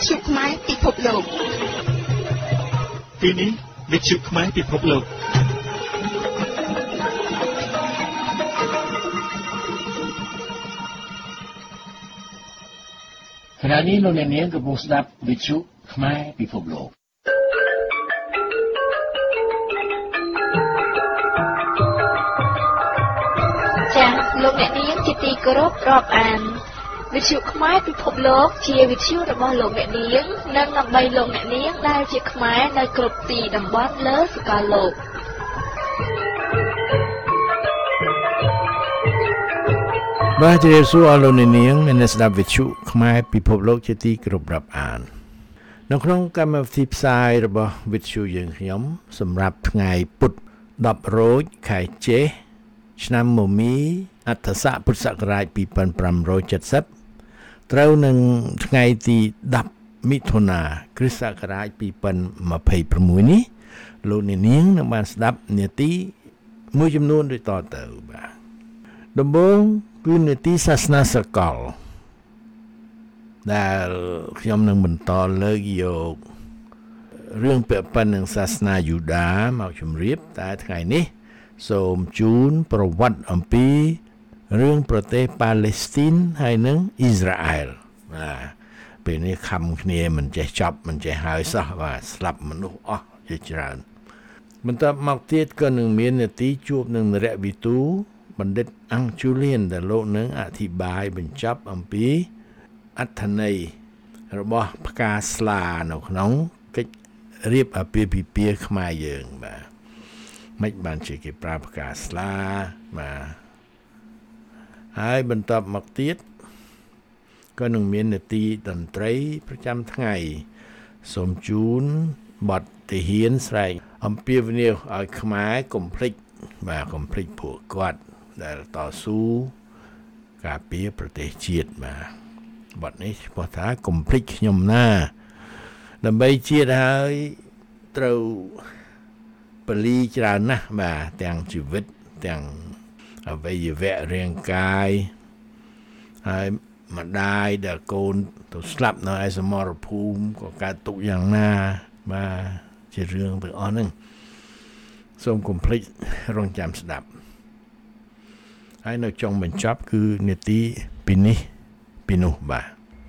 ទ្យុខ្មែរពិភពលោកទីនេះវិទ្យុខ្មែរពិភពលោកខណៈនេះលោកអ្នកនាងកំពុងស្ដាប់វិទ្យុខ្មែរពិភពលោកចា៎លោកអ្នកនាងជាទីគោរពរាប់អានវិទ្យុខ្មែរពិភពលោកជាវិទ្យុរបស់លោកអ្នកនាងនិងដើម្បីលោកអ្នកនាងដែលជាខ្មែរនៅគ្រប់ទីតំបន់លើសកលលោកបាទជម្រាបសួរអស់លោកអ្នកនាងអ្នកស្ដាប់វិទ្យុខ្មែរពិភពលោកជាទីគោរពរាប់អាននៅក្នុងកម្មវិធីផ្សាយរបស់វិទ្យុយើងខ្ញុំសម្រាប់ថ្ងៃពុធ10រោចខែចេសឆ្នាំមមីអត្តស័កពុទ្ធសករាជ2570ត្រូវនឹងថ្ងៃទី10មិថុនាគ្រិស្តសករាជ2026នេះលោកអ្នកនាងនឹងបានស្ដាប់នាទីមួយចំនួនដូចតទៅបាទដំបូងគឺនាទីសាសនាសកលដែលខ្ញុំនឹងបន្តលើកយករឿងពាក់ព័ន្ធនឹងសាសនាយូដាមកជម្រាបតែថ្ងៃនេះសូមជូនប្រវត្តិអំពីរឿងប្រទេសប៉ាឡេស្ទីនហើយនិងអ៊ីស្រាអែលបាទពេលនេះខំគ្នាមិនចេះចប់មិនចេះហើយសោះបាទស្លាប់មនុស្សអស់ជាច្រើនបន្ទាប់មកទៀតក៏នឹងមាននាទីជួបនឹងនរវិទូបណ្ឌិតអង្គជូលៀនដែលលោកនឹងអធិប្បាយបញ្ចប់អំពីអត្ថន័យរបស់ផ្កាស្លានៅក្នុងកិច្ចរៀបអាពាហ៍ពិពាហ៍ខ្មែរយើងបាទមិនបានជាគេប្រើផ្កាស្លាបាទហើយបន្ទាប់មកទៀតក៏នឹងមាននាទីតន្ត្រីប្រចាំថ្ងៃសូមជូនបទទាហានស្រែកអំពាវនាវឲ្យខ្មែរកុំភ្លេចបាទកុំភ្លេចពួកគាត់ដែលតស៊ូការពារប្រទេសជាតិបាទបទនេះឈ្មោះថាកុំភ្លេចខ្ញុំណាដើម្បីជាតិហើយត្រូវពលីច្រើនណាស់បាទទាំងជីវិតទាំងអវយវៈរាងកាយហើយម្ដាយដែលកូនទៅស្លាប់នៅឯសមរភូមិក៏កើតទុកយ៉ាងណាបាទជារឿងទាំងអស់ហ្នឹងសូមកុំភ្លេចរងចាំស្ដាប់ហើយនៅចុងបញ្ចប់គឺនាទីពីនេះពីនោះបាទ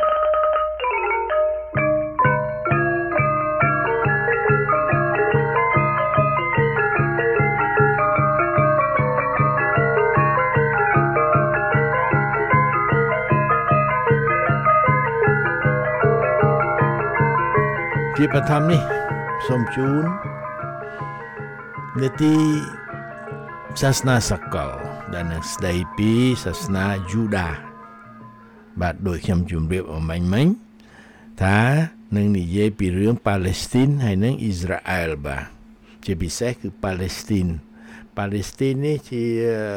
ជាបឋមនេះសូមជូននាទីសាសនាសកលដែលនឹងស្ដីពីសាសនាយូដាបាទដោយខ្ញុំជម្រាបអំញ្ញថានឹងនិយាយពីរឿងប៉ាឡេស្ទីនហើយនិងអ៊ីស្រាអែលបាទជាពិសេសគឺប៉ាឡេស្ទីននេះជា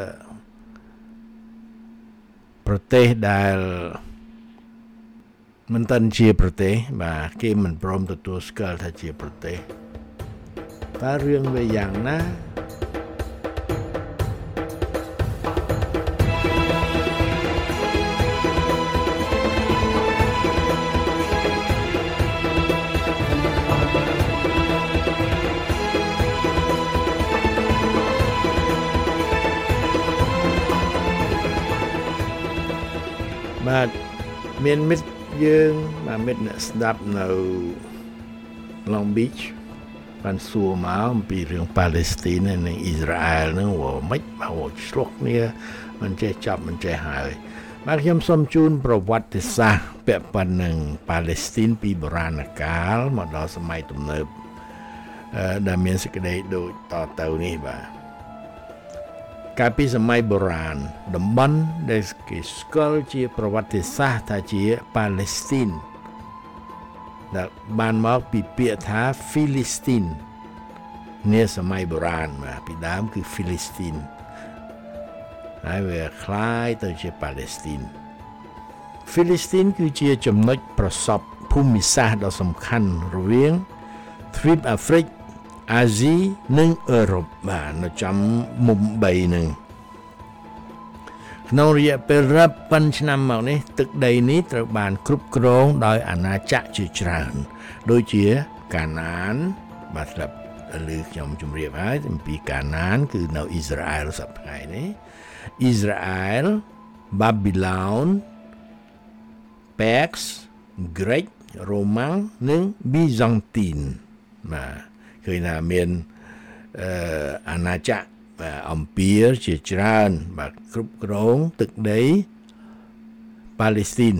ប្រទេសដែលមិនតាន់ជាប្រទេសបាទគេមិនព្រមទទួលស្គាល់ថាជាប្រទេសតើរឿងវាយ៉ាងណាបាទមានមិត្តយើងបាទមិត្តអ្នកស្ដាប់នៅ Long Beach បានសួរមកអំពីរឿងប៉ាឡេស្ទីននិងអ៊ីស្រាអែលហ្នឹងមិនមកឆ្លោះគ្នាមិនចេះចប់មិនចេះហើយបាទខ្ញុំសូមជូនប្រវត្តិសាស្ត្រពាក់ព័ន្ធនឹងប៉ាឡេស្ទីនពីបុរាណកាលមកដល់សម័យទំនើបដែលមានសេចក្តីដូចតទៅនេះបាទកាលពីសម័យបុរាណតំបន់ដែលគេស្គាល់ជាប្រវត្តិសាស្ត្រថាជាប៉ាឡេស្ទីនដែលបានមកពីពាក្យថា Philistine នាសម័យបុរាណបាទពីដើមគឺ Philistine ហើយវាคล้ายទៅជា Palestine Philistine គឺជាចំណុចប្រសពភូមិសាស្ត្រដ៏សំខាន់រវាងទ្វីបអាហ្វ្រិកអាស៊ីនិងអឺរ៉ុបបាទនៅចំមុំ3នឹងក្នុងរយៈពេលរាប់ពាន់ឆ្នាំមកនេះទឹកដីនេះត្រូវបានគ្រប់គ្រងដោយអាណាចក្រជាច្រើនដូចជាកាណានបាទស្រាប់ឬខ្ញុំជម្រាបហើយអំពីកាណានគឺនៅអ៊ីស្រាអែលសប្តាហ៍នេះអ៊ីស្រាអែលបាប៊ីឡូនពេកសក្រិចរ៉ូម៉ាំងនិងប៊ីហ្សង់ទីនបាទឃើញថាមានអាណាចក្រអំពីរជាច្រើនបាទគ្រប់គ្រងទឹកដីប៉ាឡេស្ទីន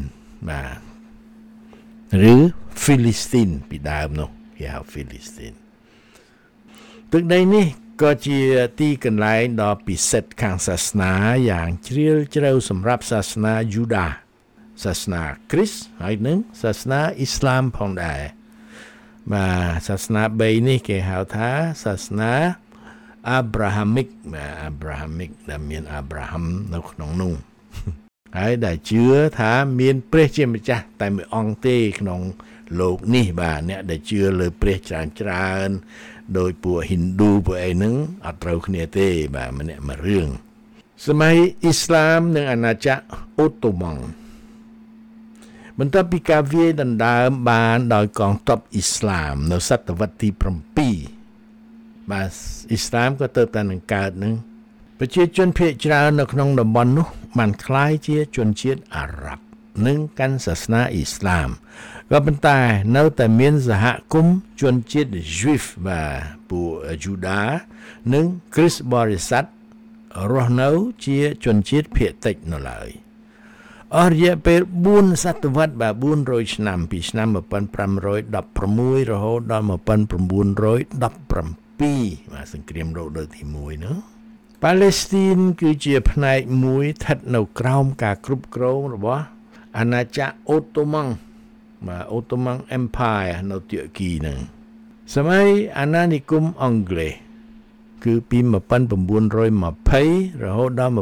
បាទឬហ្វីលីស្ទីនពីដើមនោះគេហៅហ្វីលីស្ទីនទឹកដីនេះក៏ជាទីកន្លែងដ៏ពិសិដ្ឋខាងសាសនាយ៉ាងជ្រាលជ្រៅសម្រាប់សាសនាយូដាសាសនាគ្រីស្ទហើយនិងសាសនាអ៊ីស្លាមផងដែរបាទសាសនា3នេះគេហៅថាសាសនាអាប់រ៉ាហាមិកដែលមានអាប់រ៉ាហាំនៅក្នុងនោះហើយដែលជឿថាមានព្រះជាម្ចាស់តែមួយអង្គទេក្នុងលោកនេះបាទអ្នកដែលជឿលើព្រះច្រើនដោយពួកហ៊ីនឌូពួកអីហ្នឹងអត់ត្រូវគ្នាទេបាទម្នាក់មួយរឿងសម័យអ៊ីស្លាមនិងអាណាចក្រអូតូម៉ង់បន្ទាប់ពីការវាយដណ្ដើមបានដោយកងទ័ពអ៊ីស្លាមនៅសតវត្សទី7បាទអ៊ីស្លាមក៏ទៅតែនឹងកើតនឹងប្រជាជនភាគច្រើននៅក្នុងតំបន់នោះបានក្លាយជាជនជាតិអារ៉ាប់និងកាន់សាសនាអ៊ីស្លាមក៏ប៉ុន្តែនៅតែមានសហគមន៍ជនជាតិយូហ្វបាទពួកយូដានិងគ្រីស្ទបរិស័ទរស់នៅជាជនជាតិភាគតិចនៅឡើយអស់រយៈពេល4សតវត្សបាទ400ឆ្នាំពីឆ្នាំ1516រហូតដល់1917បាទសង្គ្រាមលោកលើកទី1នោះប៉ាឡេស្ទីនគឺជាផ្នែកមួយស្ថិតនៅក្រោមការគ្រប់គ្រងរបស់អាណាចក្រអូតូម៉ង់បាទអូតូម៉ង់ Empire នៅតួគីហ្នឹងសម័យអាណានិគមអង់គ្លេសគឺពី1920រហូតដល់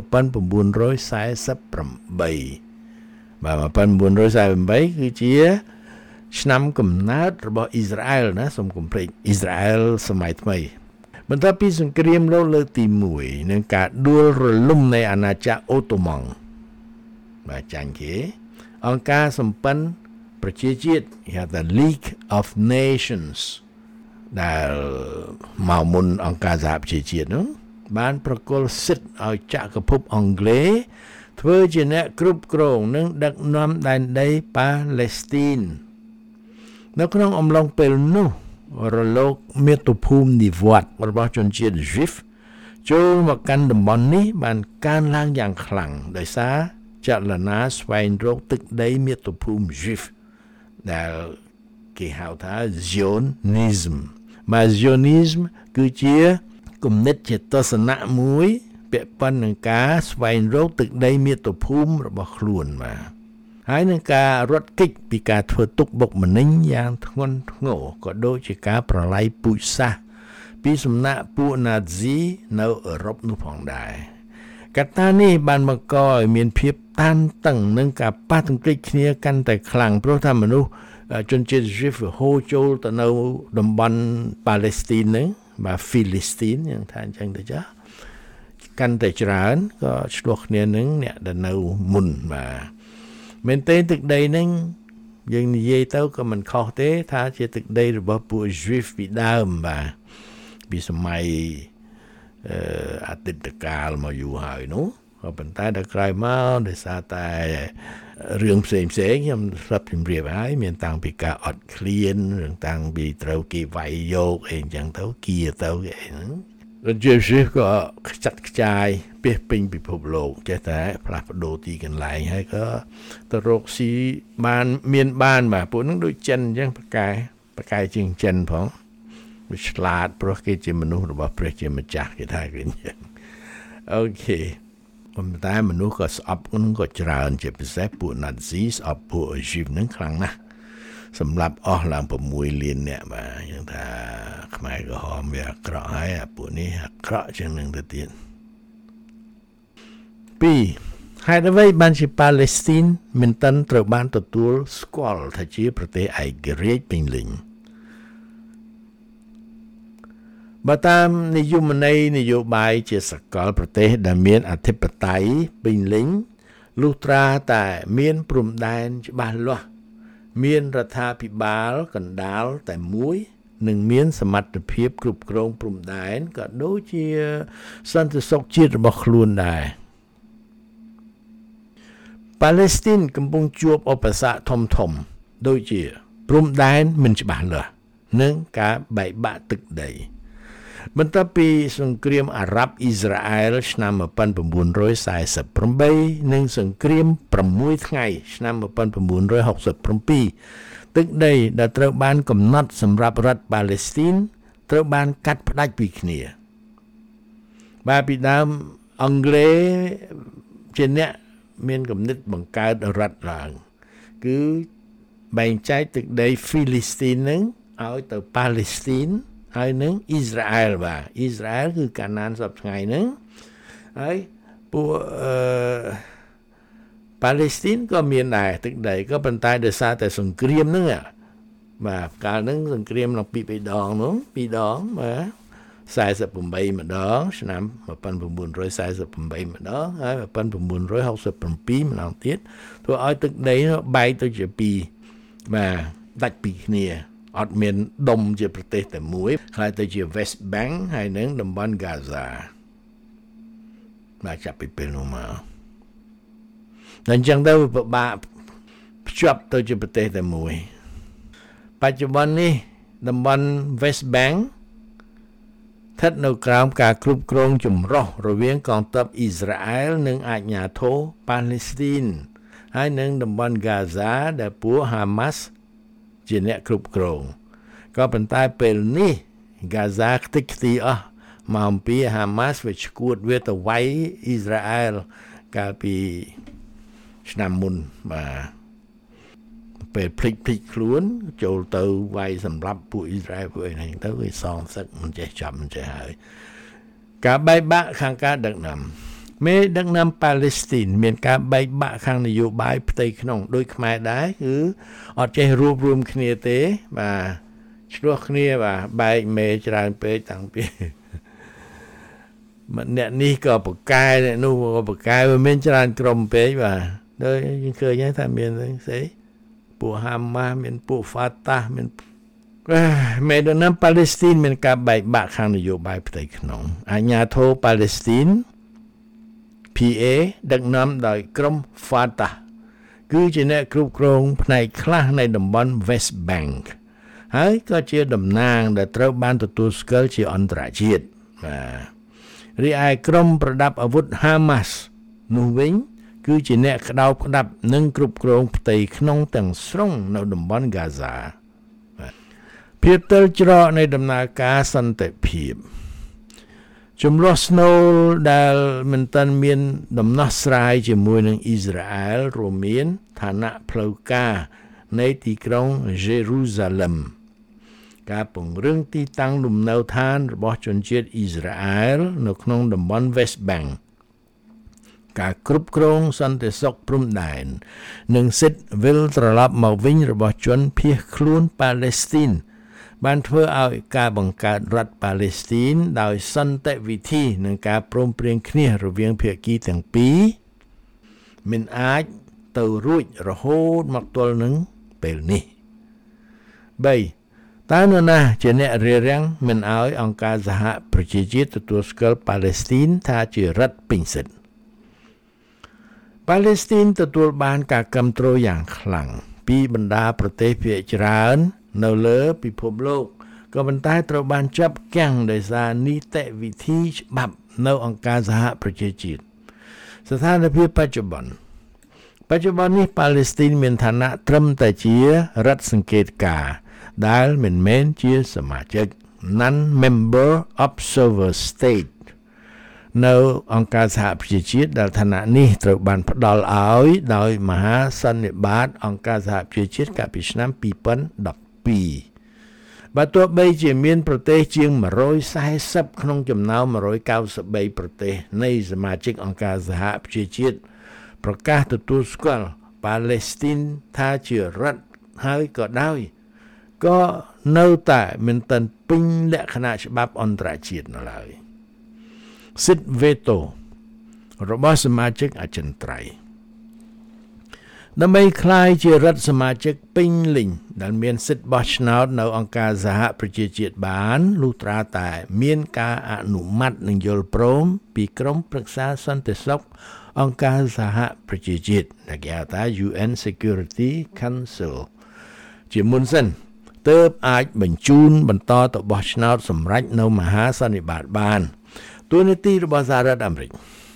1948បាទ1948គឺជាឆ្នាំកំណើតរបស់អ៊ីស្រាអែលណាសូមកុំភ្លេចអ៊ីស្រាអែលសម័យថ្មីបន្ទាប់ពីសង្គ្រាមលោកលើកទី1និងការដួលរលំនៃអាណាចក្រអូតូម៉ង់បាទចាញ់គេអង្គការសម្ព័ន្ធប្រជាជាតិគេហៅថា League of Nations ដែលមកមុនអង្គការសហប្រជាជាតិនោះបានប្រគល់សិទ្ធិឲ្យចក្រភពអង់គ្លេសធ្វើជាអ្នកគ្រប់គ្រងនិងដឹកនាំដែនដីប៉ាឡេស្ទីននៅក្នុងអំឡុងពេលនោះរលកមាតុភូមិនិវត្តន៍របស់ជនជាតិយូហ្វចូលមកកាន់តំបន់នេះបានកើនឡើងយ៉ាងខ្លាំងដោយសារចលនាស្វែងរកទឹកដីមាតុភូមិយូហ្វដែលគេហៅថា Zionism បាទ Zionism គឺជាគំនិតជាទស្សនៈមួយពាក់ព័ន្ធនឹងការស្វែងរកទឹកដីមាតុភូមិរបស់ខ្លួនបាទហើយនឹងការរត់គេចពីការធ្វើទុកបុកម្នេញយ៉ាងធ្ងន់ធ្ងរក៏ដូចជាការប្រឡាយពូជសាសន៍ពីសំណាក់ពួកណាស៊ីនៅអឺរ៉ុបនោះផងដែរកត្តានេះបានបង្កឲ្យមានភាពតានតឹងនិងការប៉ះទង្គិចគ្នាកាន់តែខ្លាំងព្រោះថាមនុស្សជនជាតិយូហ្វហូរចូលទៅនៅតំបន់ប៉ាឡេស្ទីនហ្នឹងបាទហ្វីលីស្ទីនយ៉ាងថាអញ្ចឹងទៅចាកាន់តែច្រើនក៏ឆ្លោះគ្នានឹងអ្នកដែលនៅមុនបាទមែនទេទឹកដីហ្នឹងយើងនិយាយទៅក៏មិនខុសទេថាជាទឹកដីរបស់ពួកយូហ្វពីដើមបាទពីសម័យអតីតកាលមកយូរហើយនោះក៏ប៉ុន្តែដល់ក្រោយមកដោយសារតែរឿងផ្សេងខ្ញុំស្រាប់ជម្រាបហើយមានតាំងពីការអត់ឃ្លានរឿងតាំងពីត្រូវគេវាយយកអីអញ្ចឹងទៅគៀទៅគេអីហ្នឹងយូហ្វក៏ខ្ចាត់ខ្ចាយពេះពេញពិភពលោកចេះតែផ្លាស់ប្ដូរទីកន្លែងហើយក៏ទៅរកស៊ីបានមានបានបាទពួកហ្នឹងដូចចិនអញ្ចឹងប្រកែជាងចិនផងវាឆ្លាតព្រោះគេជាមនុស្សរបស់ព្រះជាម្ចាស់គេថាគេអញ្ចឹងអូខេប៉ុន្តែមនុស្សក៏ស្អប់នឹងក៏ច្រើនជាពិសេសពួកណាត់ស៊ីស្អប់ពួកយូហ្វហ្នឹងខ្លាំងណាស់សម្រាប់អស់ឡើង6លានអ្នកបាទយ៉ាងថាខ្មែរក្រហមវាអាក្រក់ហើយពួកនេះអាក្រក់ជាងនឹងទៅទៀត2ហេតុអ្វីបានជាប៉ាឡេស្ទីនមិនទាន់ត្រូវបានទទួលស្គាល់ថាជាប្រទេសឯករាជ្យពេញលេញបើតាមនិយមន័យនយោបាយជាសកលប្រទេសដែលមានអធិបតេយ្យពេញលេញលុះត្រាតែមានព្រំដែនច្បាស់លាស់មានរដ្ឋាភិបាលកណ្ដាលតែមួយនិងមានសមត្ថភាពគ្រប់គ្រងព្រំដែនក៏ដូចជាសន្តិសុខជាតិរបស់ខ្លួនដែរប៉ាឡេស្ទីនកំពុងជួបឧបសគ្គធំៗដូចជាព្រំដែនមិនច្បាស់លាស់និងការបែកបាក់ទឹកដីបន្ទាប់ពីសង្គ្រាមអារ៉ាប់អ៊ីស្រាអែលឆ្នាំ1948និងសង្គ្រាម6ថ្ងៃឆ្នាំ1967ទឹកដីដែលត្រូវបានកំណត់សម្រាប់រដ្ឋប៉ាឡេស្ទីនត្រូវបានកាត់ផ្ដាច់ពីគ្នាបាទពីដើមអង់គ្លេសជាអ្នកមានគំនិតបង្កើតរដ្ឋឡើងគឺបែងចែកទឹកដីហ្វីលីស្ទីននឹងឲ្យទៅប៉ាឡេស្ទីនហើយនឹងអ៊ីស្រាអែលបាទអ៊ីស្រាអែលគឺកាណានសពថ្ងៃហ្នឹងហើយពួកប៉ាឡេស្ទីនក៏មានដែរទឹកដីក៏ប៉ុន្តែដោយសារតែសង្គ្រាមហ្នឹងបាទកាលហ្នឹងសង្គ្រាមឡើង2ដងនោះ2ដងបាទ48ម្ដងឆ្នាំ1948ម្ដងហើយ1967ម្ដងទៀតធ្វើឲ្យទឹកដីនោះបែកទៅជា2បាទដាច់ពីគ្នាអត់មានដុំជាប្រទេសតែមួយហើយទៅជា West Bank ហើយនឹងតំបន់ Gaza បាទចាប់ពីពេលនោះមកដល់អញ្ចឹងទៅពិបាកភ្ជាប់ទៅជាប្រទេសតែមួយបច្ចុប្បន្ននេះតំបន់ West Bank ស្ថិតនៅក្រោមការគ្រប់គ្រងចម្រុះរវាងកងទ័ពអ៊ីស្រាអែលនិងអាជ្ញាធរប៉ាឡេស្ទីនហើយនឹងតំបន់ Gaza ដែលពួក Hamas ជាអ្នកគ្រប់គ្រងក៏ប៉ុន្តែពេលនេះ Gaza ខ្ទេចខ្ទីអស់មកអំពី Hamas វាឈួតវាទៅវាយអ៊ីស្រាអែលកាលពីឆ្នាំមុនបាទពេលភ្លេចខ្លួនចូលទៅវាយសម្រាប់ពួកអ៊ីស្រាអែលពួកឯងទៅវាសងសឹកមិនចេះចាប់មិនចេះហើយការបែកបាក់ខាងការដឹកនាំមេដឹកនាំប៉ាឡេស្ទីនមានការបែកបាក់ខាងនយោបាយផ្ទៃក្នុងដោយខ្មែរដែរគឺអត់ចេះរួបរวมគ្នាទេបាទឆ្លោះគ្នាបាទបែកមេច្រើនពេកតាំងពីអ្នកនេះក៏បកកែអ្នកនោះក៏បកកែវាមានច្រើនក្រុមពេកបាទដូចយើងឃើញថាមានស្អីពួកហាម៉ាស់មានពួកហ្វាតាស់មានមេដឹកនាំប៉ាឡេស្ទីនមានការបែកបាក់ខាងនយោបាយផ្ទៃក្នុងអាជ្ញាធរប៉ាឡេស្ទីនPA ដឹកនាំដោយក្រុម Fatah គឺជាអ្នកគ្រប់គ្រងផ្នែកខ្លះនៃតំបន់ West Bank ហើយក៏ជាតំណាងដែលត្រូវបានទទួលស្គាល់ជាអន្តរជាតិបាទរីឯក្រុមប្រដាប់អាវុធ Hamas នោះវិញគឺជាអ្នកក្តោបក្តាប់និងគ្រប់គ្រងផ្ទៃក្នុងទាំងស្រុងនៅតំបន់ Gaza ភាពទើលច្រកនៃដំណើរការសន្តិភាពជំលោះស្នូលដែលមិនទាន់មានដំណោះស្រាយជាមួយនឹងអ៊ីស្រាអែលរួមមានឋានៈផ្លូវការនៃទីក្រុងយេរូសាឡឹមការពង្រឹងទីតាំងលំនៅឋានរបស់ជនជាតិអ៊ីស្រាអែលនៅក្នុងតំបន់ West Bank ការគ្រប់គ្រងសន្តិសុខព្រំដែននិងសិទ្ធិវិលត្រឡប់មកវិញរបស់ជនភៀសខ្លួនប៉ាឡេស្ទីនបានធ្វើឲ្យការបង្កើតរដ្ឋប៉ាឡេស្ទីនដោយសន្តិវិធីនិងការព្រមព្រៀងគ្នារវាងភាគីទាំងពីរមិនអាចទៅរួចរហូតមកទល់នឹងពេលនេះ3តើនរណាជាអ្នករារាំងមិនឲ្យអង្គការសហប្រជាជាតិទទួលស្គាល់ប៉ាឡេស្ទីនថាជារដ្ឋពេញសិទ្ធិប៉ាឡេស្ទីនទទួលបានការគាំទ្រយ៉ាងខ្លាំងពីបណ្ដាប្រទេសភាគច្រើននៅលើពិភពលោកក៏ប៉ុន្តែត្រូវបានចាប់គាំងដោយសារនីតិវិធីច្បាប់នៅអង្គការសហប្រជាជាតិស្ថានភាពបច្ចុប្បន្ននេះប៉ាឡេស្ទីនមានឋានៈត្រឹមតែជារដ្ឋសង្កេតការណ៍ដែលមិនមែនជាសមាជិក Non-Member Observer State នៅអង្គការសហប្រជាជាតិដែលឋានៈនេះត្រូវបានផ្ដល់ឲ្យដោយមហាសន្និបាតអង្គការសហប្រជាជាតិកាលពីឆ្នាំ2012បើទោះបីជាមានប្រទេសជាង140ក្នុងចំណោម193ប្រទេសនៃសមាជិកអង្គការសហប្រជាជាតិប្រកាសទទួលស្គាល់ប៉ាឡេស្ទីនថាជារដ្ឋហើយក៏ដោយក៏នៅតែមិនទាន់ពេញលក្ខណៈច្បាប់អន្តរជាតិនៅឡើយសិទ្ធិវេតូរបស់សមាជិកអចិន្ត្រៃយ៍ដើម្បីក្លាយជារដ្ឋសមាជិកពេញលេញដែលមានសិទ្ធិបោះឆ្នោតនៅអង្គការសហប្រជាជាតិបានលុះត្រាតែមានការអនុម័តនិងយល់ព្រមពីក្រុមប្រឹក្សាសន្តិសុខអង្គការសហប្រជាជាតិដែលគេហៅថា UN Security Council ជាមុនសិនទើបអាចបញ្ជូនបន្តទៅបោះឆ្នោតសម្រេចនៅមហាសន្និបាតបានតួនាទីរបស់សហរដ្ឋអាមេរិក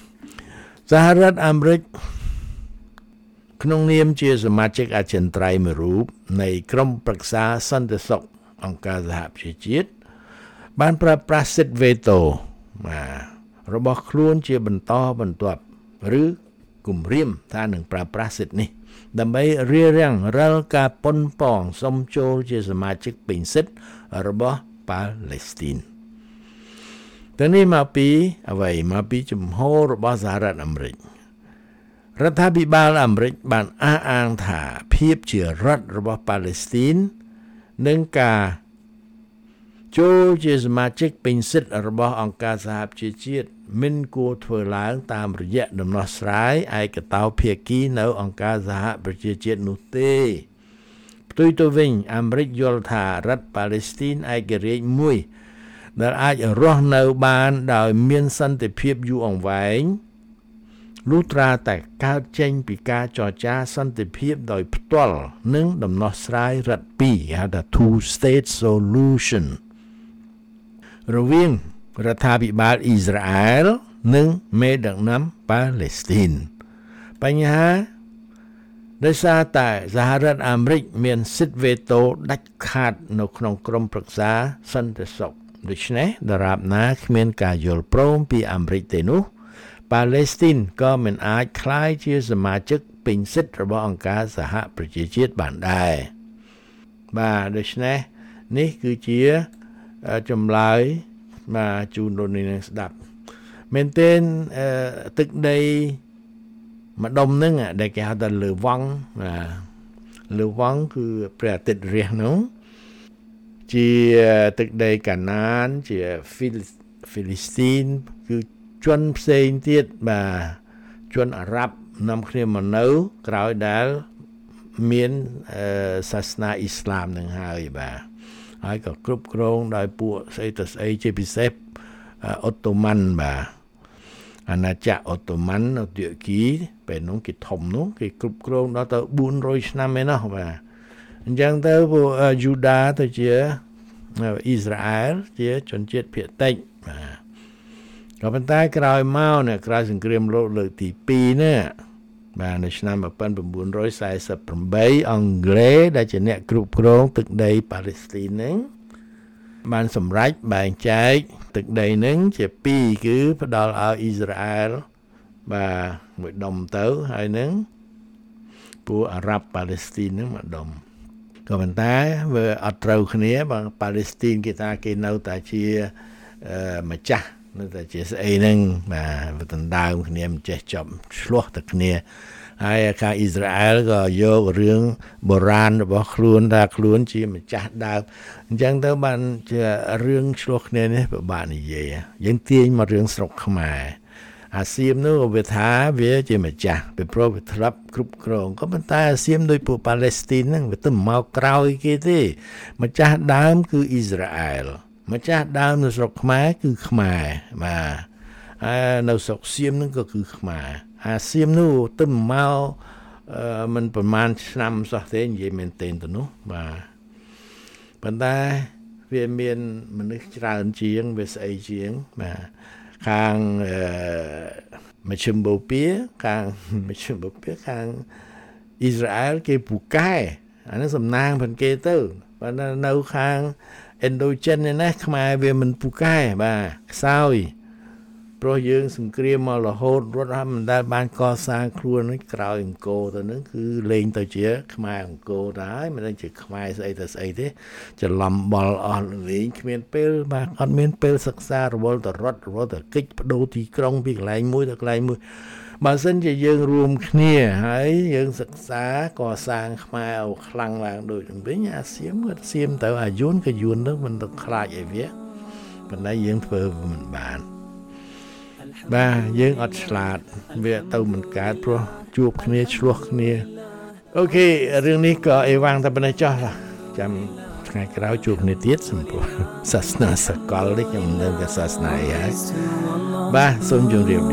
ក្នុងនាមជាសមាជិកអចិន្ត្រៃយ៍មួយរូបនៃក្រុមប្រឹក្សាសន្តិសុខអង្គការសហប្រជាជាតិបានប្រើប្រាស់សិទ្ធិវេតូរបស់ខ្លួនជាបន្តបន្ទាប់ឬគំរាមថានឹងប្រើប្រាស់សិទ្ធិនេះដើម្បីរារាំងរាល់ការប៉ុនប៉ងសុំចូលជាសមាជិកពេញសិទ្ធិរបស់ប៉ាឡេស្ទីនតែនេះមកពីជំហររបស់សហរដ្ឋអាមេរិករដ្ឋាភិបាលអាមេរិកបានអះអាងថាភាពជារដ្ឋរបស់ប៉ាឡេស្ទីននិងការចូលជាសមាជិកពេញសិទ្ធិរបស់អង្គការសហប្រជាជាតិមិនគួរធ្វើឡើងតាមរយៈដំណោះស្រាយឯកតោភាគីនៅអង្គការសហប្រជាជាតិនោះទេផ្ទុយទៅវិញអាមេរិកយល់ថារដ្ឋប៉ាឡេស្ទីនឯករាជ្យមួយដែលអាចរស់នៅបានដោយមានសន្តិភាពយូរអង្វែងលុះត្រាតែកើតចេញពីការចរចាសន្តិភាពដោយផ្ទាល់និងដំណោះស្រាយរដ្ឋពីរហៅថា two state solution រវាងរដ្ឋាភិបាលអ៊ីស្រាអែលនិងមេដឹកនាំប៉ាឡេស្ទីនបញ្ហាដោយសារតែសហរដ្ឋអាមេរិកមានសិទ្ធិវេតូដាច់ខាតនៅក្នុងក្រុមប្រឹក្សាសន្តិសុខដូច្នេះដរាបណាគ្មានការយល់ព្រមពីអាមេរិកទេនោះប៉ាឡេស្ទីនក៏មិនអាចក្លាយជាសមាជិកពេញសិទ្ធិរបស់អង្គការសហប្រជាជាតិបានដែរបាទដូច្នេះនេះគឺជាចម្លើយមកជូនលោកនាងស្ដាប់មែនទែនទឹកដីម្ដុំហ្នឹងដែលគេហៅថាលើវង់គឺព្រះអាទិត្យរះនោះជាទឹកដីកាណានជាហ្វីលីស្ទីនគឺជនផ្សេងទៀតបាទជនអារ៉ាប់នាំគ្នាមកនៅក្រោយដែលមានសាសនាអ៊ីស្លាមនឹងហើយបាទហើយក៏គ្រប់គ្រងដោយពួកស្អីជាពិសេសអ៊ូតូម៉ាន់បាទអាណាចក្រអ៊ូតូម៉ាន់នៅទួរគីពេលនោះគេធំនោះគេគ្រប់គ្រងដល់ទៅ400ឆ្នាំឯណោះបាទអញ្ចឹងទៅពួកយូដាទៅជាអ៊ីស្រាអែលជាជនជាតិភាគតិចបាទក៏ប៉ុន្តែក្រោយមកក្រោយសង្គ្រាមលោកលើកទី2នេះបាទនៅឆ្នាំ1948អង់គ្លេសដែលជាអ្នកគ្រប់គ្រងទឹកដីប៉ាឡេស្ទីនហ្នឹងបានសម្រេចបែងចែកទឹកដីហ្នឹងជា2គឺផ្ដល់ឲ្យអ៊ីស្រាអែលបាទមួយដុំទៅហើយហ្នឹងពួកអារ៉ាប់ប៉ាឡេស្ទីនហ្នឹងមួយដុំក៏ប៉ុន្តែវាអត់ត្រូវគ្នាបើប៉ាឡេស្ទីនគេថាគេនៅតែជាម្ចាស់នៅតែជាស្អីហ្នឹងបាទដណ្ដើមគ្នាមិនចេះចប់ឆ្លោះតែគ្នាហើយខាងអ៊ីស្រាអែលក៏យករឿងបុរាណរបស់ខ្លួនថាខ្លួនជាម្ចាស់ដើមអញ្ចឹងទៅបានជារឿងឆ្លោះគ្នានេះពិបាកនិយាយយើងទាញមករឿងស្រុកខ្មែរអាសៀមនោះវាថាវាជាម្ចាស់ពីព្រោះវាធ្លាប់គ្រប់គ្រងក៏ប៉ុន្តែអាសៀមដោយពួកប៉ាឡេស្ទីនហ្នឹងវាទៅមកក្រោយគេទេម្ចាស់ដើមគឺអ៊ីស្រាអែលម្ចាស់ដើមនៅស្រុកខ្មែរគឺខ្មែរបាទហើយនៅស្រុកសៀមហ្នឹងក៏គឺខ្មែរអាសៀមនោះទៅមកមិនប្រហែលឆ្នាំសោះទេនិយាយមែនទែនទៅនោះបាទប៉ុន្តែវាមានមនុស្សច្រើនជាងវាស្អីជាងបាទខាងមជ្ឈិមបូព៌ាខាងអ៊ីស្រាអែលគេពូកែអានេះសំណាងផងគេទៅប៉ុន្តែនៅខាងឥណ្ឌូចិននេះខ្មែរវាមិនពូកែបាទខ្សោយព្រោះយើងសង្គ្រាមមករហូតរត់មិនដែលបានកសាងខ្លួននេះក្រោយអង្គរទៅនឹងគឺលេងទៅជាខ្មែរអង្គរទៅហើយមិនដឹងជាខ្មែរស្អីទៅស្អីទេច្រឡំបល់អស់លេងគ្មានពេលបាទអត់មានពេលសិក្សារវល់ទៅរត់ទៅកិច្ចបដូរទីក្រុងពីកន្លែងមួយទៅកន្លែងមួយបើសិនជាយើងរួមគ្នាហើយយើងសិក្សាកសាងខ្មែរឲ្យខ្លាំងឡើងដូចនឹងវិញអាសៀមក៏សៀមទៅអាយួនក៏យួនទៅមិនទៅខ្លាចអីវាប៉ុន្តែយើងធ្វើមិនបានបាទយើងអត់ឆ្លាតវាទៅមិនកើតព្រោះជួបគ្នាឆ្លោះគ្នាអូខេរឿងនេះក៏អីវ៉ាំងតែប៉ុណ្ណេះចោះចាំថ្ងៃក្រោយជួបគ្នាទៀតសម្រាប់សាសនាសកលនេះខ្ញុំនៅតែសាសនាហើយបាទសូមជម្រាបលា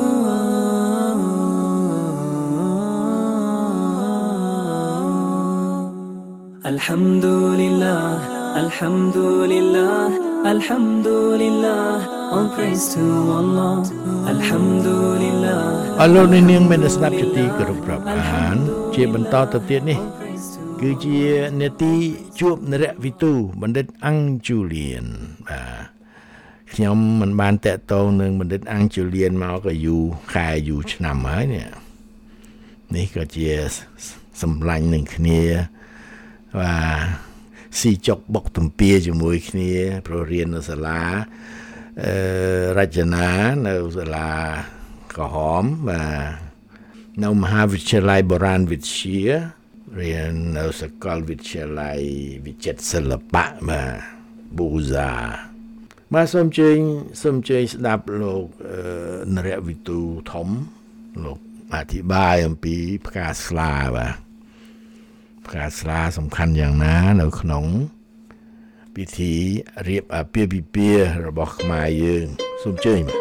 Alhamdulillah, Alhamdulillah, Alhamdulillah, all praise to Allah, Alhamdulillah. អរលោកនាងមានស្ដាប់ជាទីគោរពរាប់អានជាបន្តទៅទៀតនេះគឺជានេតិជួបនរវិទូបណ្ឌិតអង្គជូលៀនបាទខ្ញុំមិនបានតាក់ទងនឹងបណ្ឌិតអង្គជូលៀនមកក៏យូរខែយូរឆ្នាំហើយនេះក៏ជាសម្លាញ់នឹងគ្នាបាទស៊ីចុកបុកទំពាជាមួយគ្នាព្រោះរៀននៅសាលារចនានៅសាលាក្រហមបាទនៅមហាវិទ្យាល័យបុរាណវិទ្យារៀននៅសាកលវិទ្យាល័យវិចិត្រសិល្បៈបាទប៊ូហ្សាបាទសូមជើញស្ដាប់លោកនរវិទូធំលោកអធិប្បាយអំពីផ្កាស្លាបាទផ្កាស្លាសំខាន់យ៉ាងណានៅក្នុងពិធីរៀបអាពាហ៍ពិពាហ៍របស់ខ្មែរយើងសូមជើញ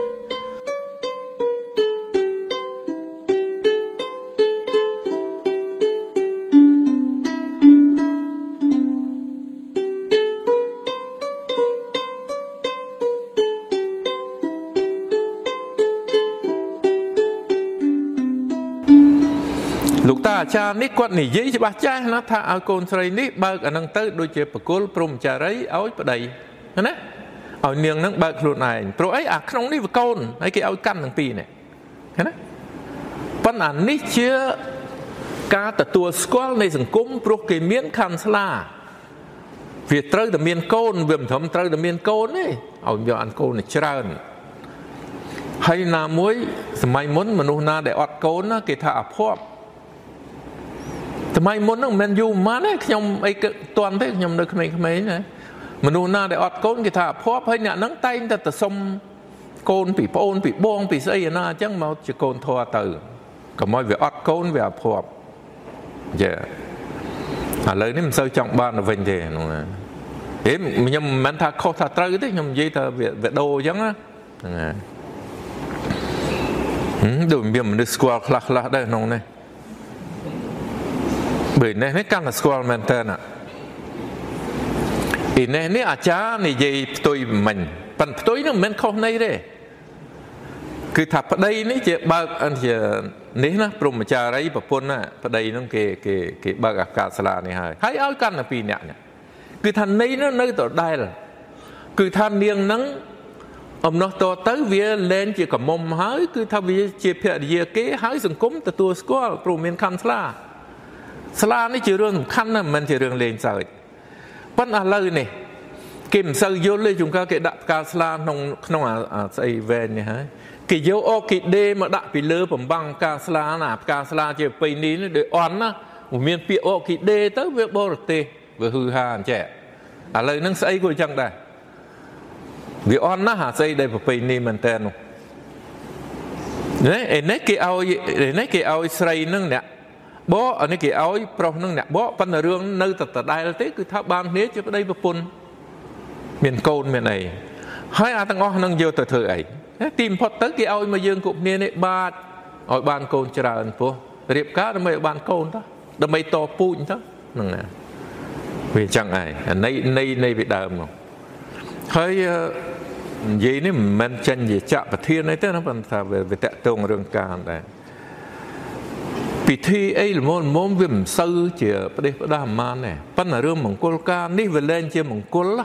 លោកតាអាចារ្យនេះគាត់និយាយច្បាស់ចាស់ណាថាឲ្យកូនស្រីនេះបើកអានឹងទៅដូចជាបកុលព្រមចារីឲ្យប្តីណាឲ្យនាងនឹងបើកខ្លួនឯងព្រោះអីអាក្នុងនេះវាកូនហើយគេឲ្យកាន់ទាំងពីរនេះណាប៉ុន្តែនេះជាការទទួលស្គាល់នៃសង្គមព្រោះគេមានខណ្ឌស្លាវាត្រូវតែមានកូនវាមិនត្រឹមត្រូវតែមានកូនទេឲ្យយកអានកូនច្រើនហើយណាមួយសម័យមុនមនុស្សណាដែលអត់កូនណាគេថាអភ័ព្វសម័យមុនហ្នឹងមិនមែនយូរប៉ុន្មានទេខ្ញុំអីទាន់ទេខ្ញុំនៅក្មេងៗណាមនុស្សណាដែលអត់កូនគេថាអភ័ព្វហើយអ្នកហ្នឹងតែងតែទៅសុំកូនពីប្អូនពីបងពីស្អីណាអញ្ចឹងមកជាកូនធွာទៅកុំឲ្យវាអត់កូនវាអភ័ព្វចាឥឡូវនេះមិនសូវចង់បានទៅវិញទេហ្នឹងណាខ្ញុំមិនមែនថាខុសថាត្រូវទេខ្ញុំនិយាយថាវាដូរអញ្ចឹងណាហ្នឹងហើយដូចមានមនុស្សស្គាល់ខ្លះដែរក្នុងនេះbởi nên hết căn là school men tên ạ, thì nên ní cha này gì tôi mình, phần tôi nó men không này đấy, cứ thập ở đây ní chị bác anh chị ní na, prom cha đấy bà pôn na, ở đây nó cái bác cả sala này hay áo căn là pi nhẹ, cứ thằng này nó nơi tổ đây là, cứ thằng niềng nắng, nó to tới về lên chỉ cầm mồm hái, cứ thằng về chỉ phải về cái hái sừng cúng từ tua school prom men căn salaสลานี่จะเรื่องขั้นนะมันจะเรื่องเลนใส่ปั้นอะไรนี่เก็บใส่โยนเลยจุงก็เกิดดับการสลาหนองใส่เวนเนี่ยฮะกิโยโอกิเดมาดับไปเลยผมบังการสลาหนาการสลาจะไปนี้เดือดอ่อนนะผมมีปีโอกิเดtớiเวบอร์เตเวฮือฮานแฉอะไรนั่งใส่กูจังได้วิอ่อนนะหาใส่ได้ไปนี้มันแต่นเนี่ยไอ้เนี่ยกี่เอาใส่นั่งเนี่ยบ่อันนี้กี่เอาปลอกนั่งเนี่ยบ่ปัญหาเรื่องนึกแต่ได้แล้วที่คือถ้าบางนี้จะไปได้ประปุ่นเมียนโกนเมียนไหนให้อาตั้งอ้อนั่งเยอะแต่เธอไอ้ทีมพอตั้งกี่เอามายืนกุบเนี่ยในบาดเอาบานโกนจราอันพวกเรียบก้าทำไมบานโกนท่าทำไมต่อปูนท่านั่งไงvì chẳng aiในbị đàm khôngให้ยี่นี่มันเช่นยี่จับประเทศในเต้นปัญหาvềแตะตรงเรื่องการได้พิธีไอ้มองวิมซื้อเจี๋ยประเดี๋ยวได้มาเนี่ยปัญหาเรื่องมงคลการนี่เวลาเจี๋ยมงคลละ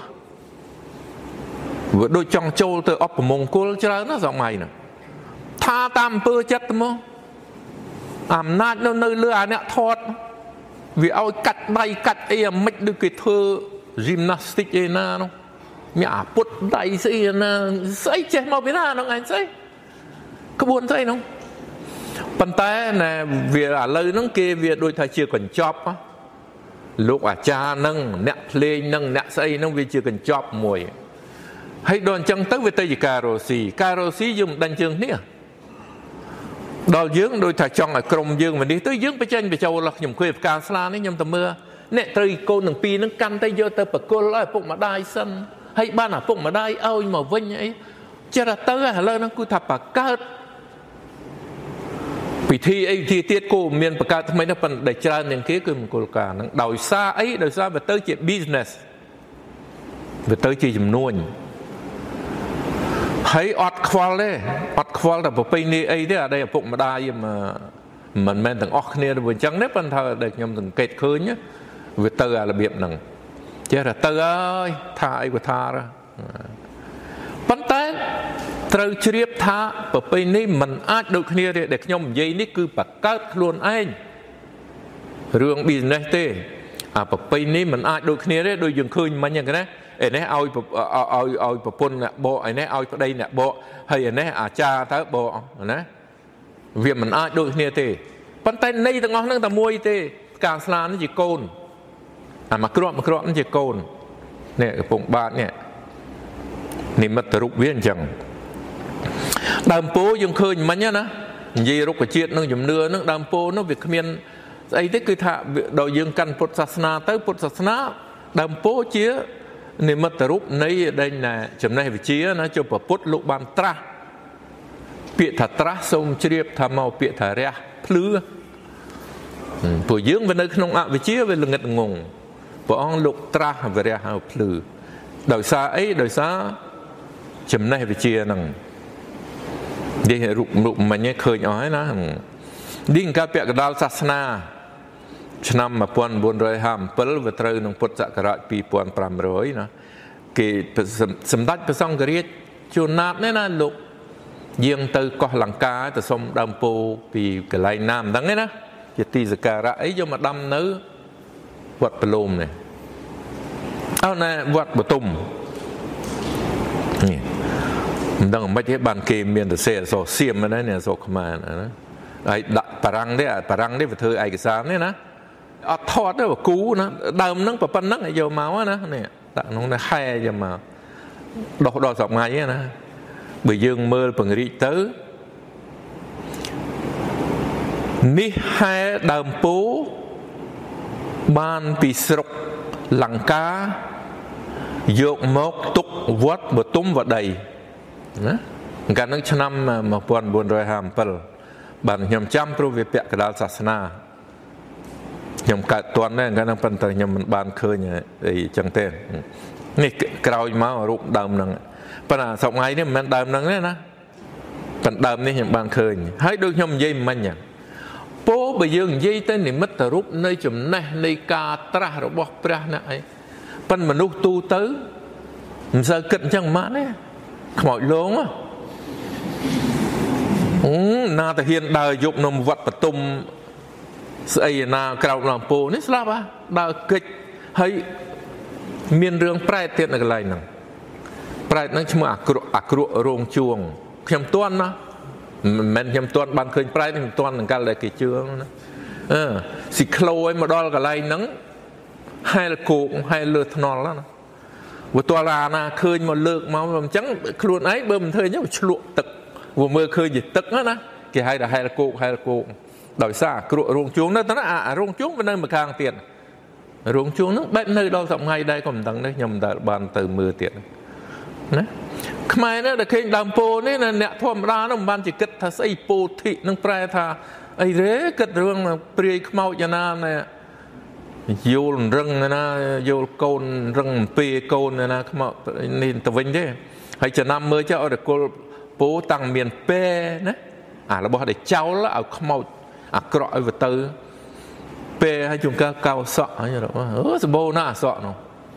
โดยจังโจลเตออปมงคลจะแล้วน่ะสองไงน่ะท่าตามเปื้อจัดมั้งอำนาจเนื้อเลือเนี่ยทอดvìเอากัดใบกัดไอ้ไม่ดูกี่เธอยิมนาสติกเองนะน้องมีอาปุดใดสินะใส่เจ็บมาเป็นหน้าน้องไงใส่ขบวนใส่น้องប៉ុន្តែណាវាឥឡូវហ្នឹងគេវាដូចថាជាកញ្ចប់លោកអាចារ្យហ្នឹងអ្នកភ្លេងហ្នឹងអ្នកស្អីហ្នឹងវាជាកញ្ចប់មួយហើយដល់អញ្ចឹងទៅវាទៅជាការរស់ស៊ីយើងមិនដឹងជើងនេះដល់យើងដូចថាចង់ឲ្យក្រុមយើងមកនេះទៅយើងបញ្ចេញបញ្ចូលខ្ញុំគួយផ្កាស្លានេះខ្ញុំទៅមើលអ្នកត្រូវកូនទាំងពីរហ្នឹងកាន់តែយកទៅប្រគល់ឲ្យពុកម្ដាយសិនហើយបានឪពុកម្ដាយឲ្យមកវិញអីចិត្តទៅឥឡូវហ្នឹងគឺថាបកើតពិធីអីពិធីទៀតគោមានបង្កើតថ្មីណាប៉ុន្តែច្រើនជាងគេគឺមង្គលការហ្នឹងដោយសារអីដោយសារវាទៅជា business វាទៅជាចំនួនហើយអត់ខ្វល់ទេអត់ខ្វល់តែប្រពៃណីអីទេអាដែលឪពុកម្ដាយមិនមែនទាំងអស់គ្នាទៅអញ្ចឹងទេប៉ុន្តែដែលខ្ញុំសង្កេតឃើញវាទៅអារបៀបហ្នឹងចេះតែទៅហើយថាអីក៏ថាប៉ុន្តែត្រូវជ្រាបថាប្រពៃណីមិនអាចដូចគ្នាទេដែលខ្ញុំនិយាយនេះគឺបង្កើតខ្លួនឯងរឿង business ទេអាប្រពៃណីមិនអាចដូចគ្នាទេដូចយើងឃើញមិញហ្នឹងណាឯនេះឲ្យប្រពន្ធអ្នកបកឯនេះឲ្យប្តីអ្នកបកហើយឯនេះអាចារ្យទៅបកណាវាមិនអាចដូចគ្នាទេប៉ុន្តែន័យទាំងអស់ហ្នឹងតែមួយទេផ្កាស្លានេះជាកូនអាមកគ្រាប់នេះជាកូននេះកំពុងបាទនេះនិមិត្តរូបវាអញ្ចឹងដើមពោយើងឃើញមិញណានិយាយរុក្ខជាតិនឹងជំនឿនឹងដើមពោនោះវាគ្មានស្អីទេគឺថាដល់យើងកាន់ពុទ្ធសាសនាទៅពុទ្ធសាសនាដើមពោជានិមិត្តរូបនៃដែលចំណេះវិជ្ជាណាចុះព្រះពុទ្ធលោកបានត្រាស់ពាក្យថាត្រាស់សូមជ្រាបថាមកពាក្យថារះភ្លឺពួកយើងវានៅក្នុងអវិជ្ជាវាល្ងិតងងព្រះអង្គលោកត្រាស់វរៈហៅភ្លឺដោយសារអីដោយសារចំណេះវិជ្ជាហ្នឹងនិយាយរូបមិញឃើញអស់ហើយណានេះកាលពាក់កណ្ដាលសាសនាឆ្នាំ1957វាត្រូវនឹងពុទ្ធសករាជ2500ណាគេសម្ដេចព្រះសង្ឃរាជជួនណាតនេះណាលោកយាងទៅកោះលង្កាទៅសុំដើមពោពីកន្លែងណាមិនដឹងទេណាជាទីសក្ការៈអីយកមកដាំនៅវត្តបលូមនេះអោណាវត្តបតុមនេះមិនដឹងមិនទេបានគេមានទៅសេអសសៀមណានេះអសខ្មែរណាហើយដាក់បារាំងនេះវាធ្វើឯកសារនេះណាអត់ថតទេគូណាដើមហ្នឹងប៉ុណ្ណឹងយកមកណានេះដាក់ក្នុងនេះហែយកមកដោះដល់សប្ងៃណាបើយើងមើលពង្រីកទៅនេះហែដើមពោបានពីស្រុកលង្កាយកមកទុកវត្តបតុមវតីណាកាលនោះឆ្នាំ1957បានខ្ញុំចាំព្រោះវាពាក់កណ្ដាលសាសនាខ្ញុំកើតទាន់ដែរកាលនោះប៉ុន្តែខ្ញុំមិនបានឃើញអីចឹងទេនេះក្រោយមករូបដើមហ្នឹងប៉ុន្តែសប្ងៃនេះមិនមែនដើមហ្នឹងទេណាប៉ុន្តែដើមនេះខ្ញុំបានឃើញហើយដូចខ្ញុំនិយាយមិញពោបើយើងនិយាយទៅនិមិត្តរូបនៃចំណេះនៃការត្រាស់របស់ព្រះណាអីប៉ុន្តែមនុស្សទូទៅមិនសូវគិតអញ្ចឹងម៉ាក់ទេខ្មោចលងណាតាហ៊ានដើរយប់នៅវត្តបតុមស្អីណាក្រោកឡើងពោនេះស្លាប់ដើរកិច្ចហើយមានរឿងប្រែតទៀតនៅកន្លែងហ្នឹងប្រែតហ្នឹងឈ្មោះអាក្រក់រោងជួងខ្ញុំទាន់ណាមិនមែនខ្ញុំទាន់បានឃើញប្រែតខ្ញុំទាន់នឹងកាលដែលគេជឿណាស៊ីក្លូឲ្យមកដល់កន្លែងហ្នឹងហែលគោកហែលលើថ្នល់ណាបើតើអាណាឃើញមកលើកមកអញ្ចឹងខ្លួនឯងបើមិនធ្វើអញ្ចឹងឆ្លក់ទឹកវាមើលឃើញជាទឹកណាគេហៅថាហែលគោកដោយសារអាក្រក់រោងជួងនៅទៅណាអារោងជួងវានៅម្ខាងទៀតរោងជួងហ្នឹងបែបនៅដល់សប្ងៃដែរក៏មិនដឹងដែរខ្ញុំមិនដែលបានទៅមើលទៀតណាខ្មែរនេះដែលឃើញដើមពោនេះអ្នកធម្មតានោះមិនបានជាគិតថាស្អីពោធិនឹងប្រែថាអីទេគិតរឿងព្រាយខ្មោចណាណែយល់រឹងណាយល់កូនរឹងអំពីកូនណាខ្មោចនេះទៅវិញទេហើយចំណាំមើលចុះអរគុលពោតាំងមានពេណាអារបស់ដែលចោលឲ្យខ្មោចអាក្រក់ឲ្យទៅពេឲ្យជួនកៅសក់ហើយសម្បូរណាស់សក់នោះ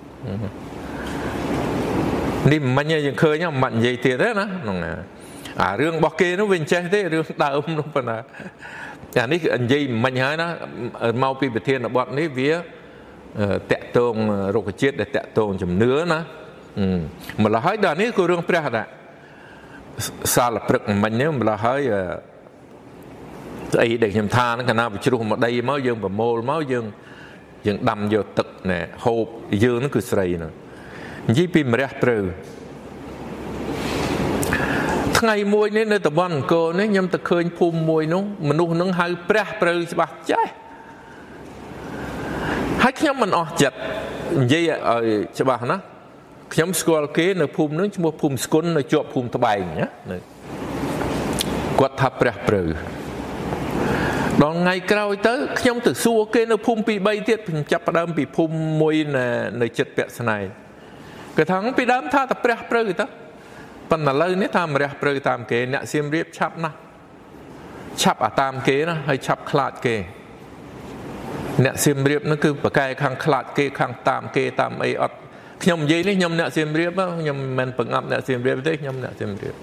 នេះមិញយើងឃើញមិននិយាយទៀតទេណាហ្នឹងអារឿងរបស់គេនោះវាចេះទេរឿងដើមនោះប៉ុណ្ណាអានេះនិយាយមិញហើយណាមកពីប្រធានបទនេះវាតាក់ទងរុក្ខជាតិដែលតាក់ទងជំនឿណាម្ល៉េះហើយដល់នេះគឺរឿងព្រះតាសាលព្រឹកមិញនេះម្ល៉េះហើយ ấy để nhầm tha nó cả nào bị chịu một đây máu dương và mồ máu dương đâm vô tực nè hộp dương nó cứ sậy nữa chỉ pin mà rêu ngày mùi nên nơi tập văn cô nên nhầm tập khơi phum mùi nó mình nuôi nó hơi rêu bạc trái hai nhóm mình chặt vậy ở cho bà nó nhóm school kế nơi phum nó mua phum school nơi chọn phum tờ bài nhá quạt tháp rêu đòn ngày cào tới nhóm từ xua kế nơi phum bị bay tiết chập đâm bị phum mùi nơi chật bẹt này cái thằng bị đâm tha tập rêu đó phần là lời nét tham rêu tam kế nè xiêm riệp chắp na chắp à tam kế na hay chắp khlat kế nè xiêm riệp nó cứ bậc cái khang khlat kế khang tam kế tam ấy ọt nhom gì đấy nhom nè xiêm riệp á nhom men bậc ngập nè xiêm riệp đấy nhom nè xiêm riệp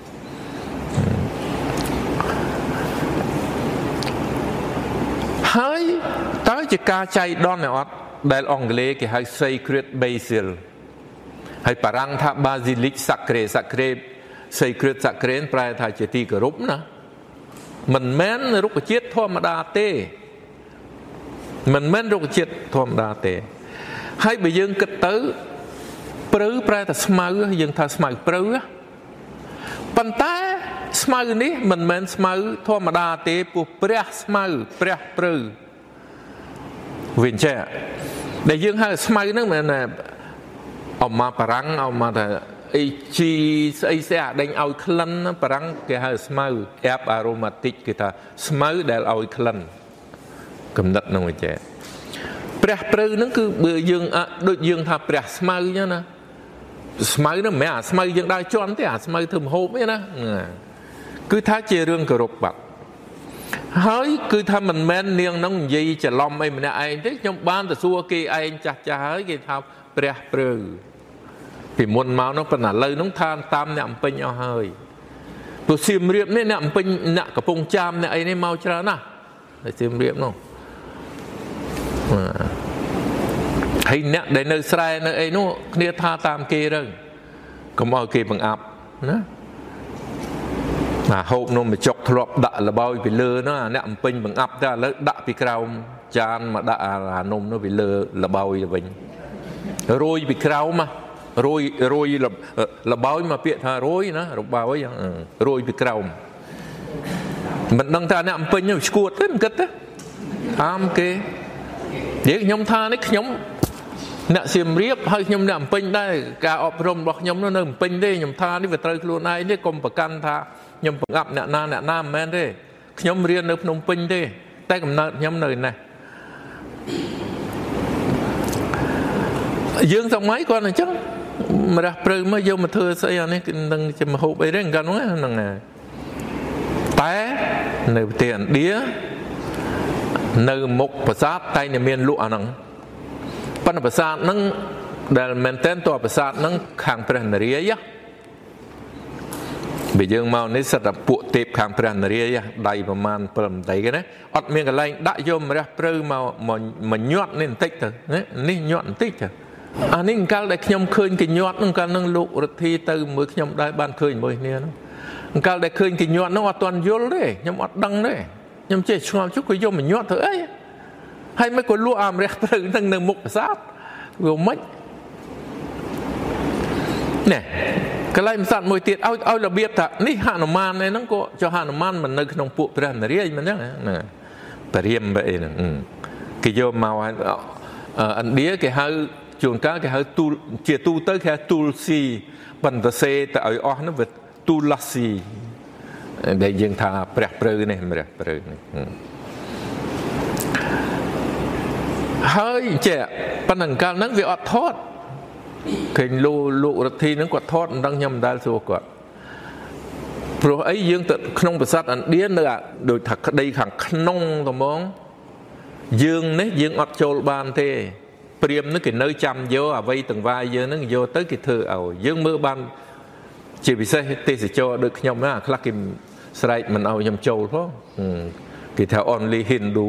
hay tới chỉ ca chay đòn này ọt đại ông lê cái hay sacred basil hay parang tha basilic sacred sacred sacred แปลថាជាទីគោរពណាមិនមែនរុក្ខជាតិធម្មតាទេមិនមែនរុក្ខជាតិធម្មតាទេហើយបើយើងគិតទៅព្រៅប្រែថាស្មៅយើងថាស្មៅព្រៅប៉ុន្តែស្មៅនេះមិនមែនស្មៅធម្មតាទេពោះព្រះស្មៅព្រះព្រៅវិញចេះដែលយើងហៅស្មៅហ្នឹងមិនមែនអមមកបារាំងអមមកថាអីជីស្អីស្អាដេញឲ្យក្លិនបារាំងគេហៅស្មៅ app aromatic គេថាស្មៅដែលឲ្យក្លិនកំណត់នឹងវិញចេះព្រះព្រៅហ្នឹងគឺបើយើងដូចយើងថាព្រះស្មៅអញ្ចឹងណាស្មៅហ្នឹងមិនមែនអាស្មៅយើងដើរជន់ទេអាស្មៅធ្វើម្ហូបទេណាគឺថាជារឿងគោរពបាត់ហើយគឺថាមិនមែននាងហ្នឹងនិយាយច្រឡំអីម្នាក់ឯងទេខ្ញុំបានទៅសួរគេឯងចាស់ហើយគេថាព្រះព្រៅពីមុនមកនោះប៉ុន្តែឥឡូវនោះថាតាមអ្នកអំពេញអស់ហើយព្រោះសៀមរាបនេះអ្នកអំពេញអ្នកកំពង់ចាមអ្នកអីនេះមកច្រើនណាស់នៅសៀមរាបនោះហើយអ្នកដែលនៅស្រែនៅអីនោះគ្នាថាតាមគេទៅកុំឲ្យគេបង្អាប់ណាហូបនំបញ្ចុកធ្លាប់ដាក់លបោយពីលើនោះអ្នកអំពេញបង្អាប់តែឥឡូវដាក់ពីក្រោមចានមកដាក់អានំនោះពីលើលបោយទៅវិញរយពីក្រោមរយលបោយមកពាក្យថារយណារបោយរយពីក្រោមមិនដឹងថាអ្នកអំពេញឈួតទេមិនគិតទេតាមគេនិយាយខ្ញុំថានេះខ្ញុំអ្នកសៀមរាបហើយខ្ញុំអ្នកអំពេញដែរការអប់រំរបស់ខ្ញុំនោះនៅអំពេញទេខ្ញុំថានេះវាត្រូវខ្លួនឯងទេកុំប្រកាន់ថាខ្ញុំបង្អាប់អ្នកណាមិនមែនទេខ្ញុំរៀននៅភ្នំពេញទេតែកំណើតខ្ញុំនៅនេះយើងសម័យគាត់អញ្ចឹងម្រះព្រៅមកយកមកធ្វើស្អីអានេះគឺនឹងជាមហូបអីទេកាលនោះហ្នឹងតែនៅប្រទេសឥណ្ឌានៅមុខប្រាសាទតែតែមានលក់អាហ្នឹងប៉ុន្តែប្រាសាទហ្នឹងដែលមែនតើតើប្រាសាទហ្នឹងខាងព្រះនរាយបើយើងមកនេះសិតតែពួកទេពខាងព្រះនរាយដៃប្រមាណ7មន្ត្រីគេណាអត់មានកន្លែងដាក់យកម្រះព្រៅមកញាត់នេះបន្តិចទៅនេះញាត់បន្តិចទៅអានេះកាលដែលខ្ញុំឃើញគេញាត់ហ្នឹងកាលនឹងលោករទ្ធីទៅមើលខ្ញុំដែរបានឃើញមួយគ្នាហ្នឹងកាលដែលឃើញគេញាត់ហ្នឹងអត់ទាន់យល់ទេខ្ញុំអត់ដឹងទេខ្ញុំចេះឆ្ងល់ជុះគេយកមកញាត់ធ្វើអីហើយមិនក៏លក់អាមរះព្រៅហ្នឹងនៅមុខប្រាសាទវាមិនណែកន្លែងប្រាសាទមួយទៀតឲ្យរបៀបថានេះហនុមានហ្នឹងក៏ចុះហនុមានមិននៅក្នុងពួកព្រះនរាយមិនហ្នឹងណាបរិមបែអីហ្នឹងគេយកមកឥណ្ឌាគេហៅជួនកាលគេហៅទូលជាទូទៅគេហៅទូលស៊ីបន្ទសេទៅឲ្យអស់នោះវាទូលស៊ីដែលយើងថាព្រះព្រៅនេះព្រះព្រៅនេះហើយចេះប៉ុន្តែកាលហ្នឹងវាអត់ថតឃើញលោករទ្ធីហ្នឹងគាត់ថតមិនដឹងខ្ញុំមិនដែលសួរគាត់ព្រោះអីយើងទៅក្នុងប្រាសាទឥណ្ឌានៅដូចថាក្តីខាងក្នុងត្មងយើងនេះយើងអត់ចូលបានទេព្រាមនេះគេនៅចាំយកអ្វីទាំងវាយយើងហ្នឹងយកទៅគេធ្វើឲ្យយើងមើលបានជាពិសេសទេសចរដូចខ្ញុំណាខ្លះគេស្រែកមិនឲ្យខ្ញុំចូលផងគេថា only Hindu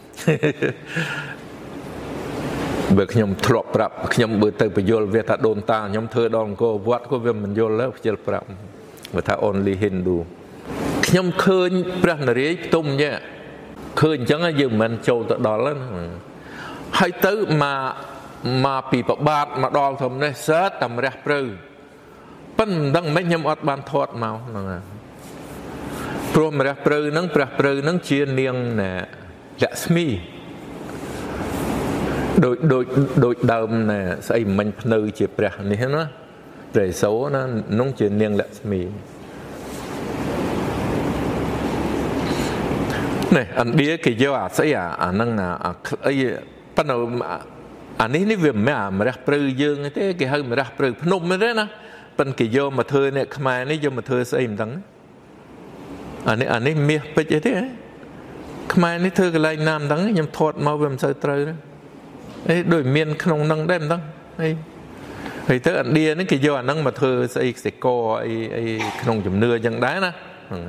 បើខ្ញុំធ្លាប់ប្រាប់ខ្ញុំបើទៅបញ្យល់វាថាដូនតាខ្ញុំធ្វើដល់អង្គរវត្តក៏វាមិនយល់ដែរខ្ជិលប្រាប់បើថា only Hindu ខ្ញុំឃើញព្រះនរាយណ៍ផ្ទុំញ៉ែ khơi chẳng dương mình châu tự đó lắm hay tới mà bị bạt mà đo thầm này sớt tầm rẻ prư phân đăng mấy nhâm ọt bàn thoát màu pro mà rẻ prư nâng chia niêng nè Lakshmi đôi đầm nè xây mình nơi chia bẹt này hết nó để số nó nông chia niêng Lakshmi này anh đi cái giờ sẽ năng ấy bắt đầu anh ấy việc mà rắc prư dương thế cái hơi mà rắc prư nôm mới đấy na bên cái giờ mà thưa này khai này giờ mà thưa sẽ im đắng anh ấy miệt bây giờ thế khai này thưa cái lại nam đắng nhầm thoát mau về sợi trâu đó ấy đổi miền không năng đem đắng ấy thì tới anh đi cái giờ anh năng mà thưa sẽ co ấy không chùm nưa chẳng đá na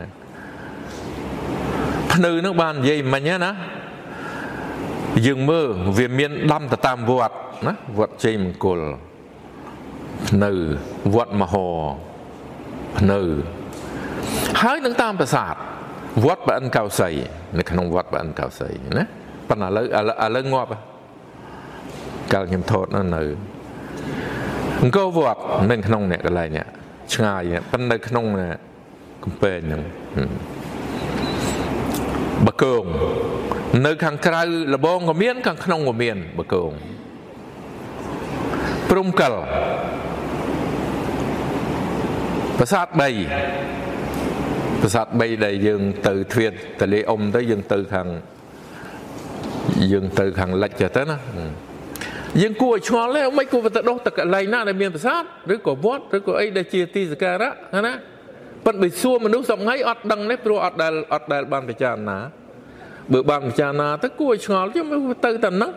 nơi nước ban gì mà nhớ ná dừng mơ về miền đâm từ tam vọt ná vọt chơi mình cồn nơi vọt mà hồ nơi hái nước tamประสาทvọt bạn cao sầy này không vọt bạn cao sầy nè bạn là lớn ngọt à cao nhầm thốt nó nơi có vọt nên không nè cái này nè ngay nè bạn nơi không nè cũng bền nè bậc cường nơi khang trai là bông của miền khang không của miền bậc cường prum cờประสาทbay đầy dương từ thuyền từ lê ông tới dương từ khang lệch cho tới nó dương cua cho lấy mấy cua vật đâu tất cả này na là miềnประสาท rồi có vót rồi có ấy để chia ti cả đó hả bận bị xua mà nước dòng ngay ọt đằng đấy pro ọt đài ban bị tràn ná bữa ban bị tràn ná tất cua chó chứ mới tư tầm nó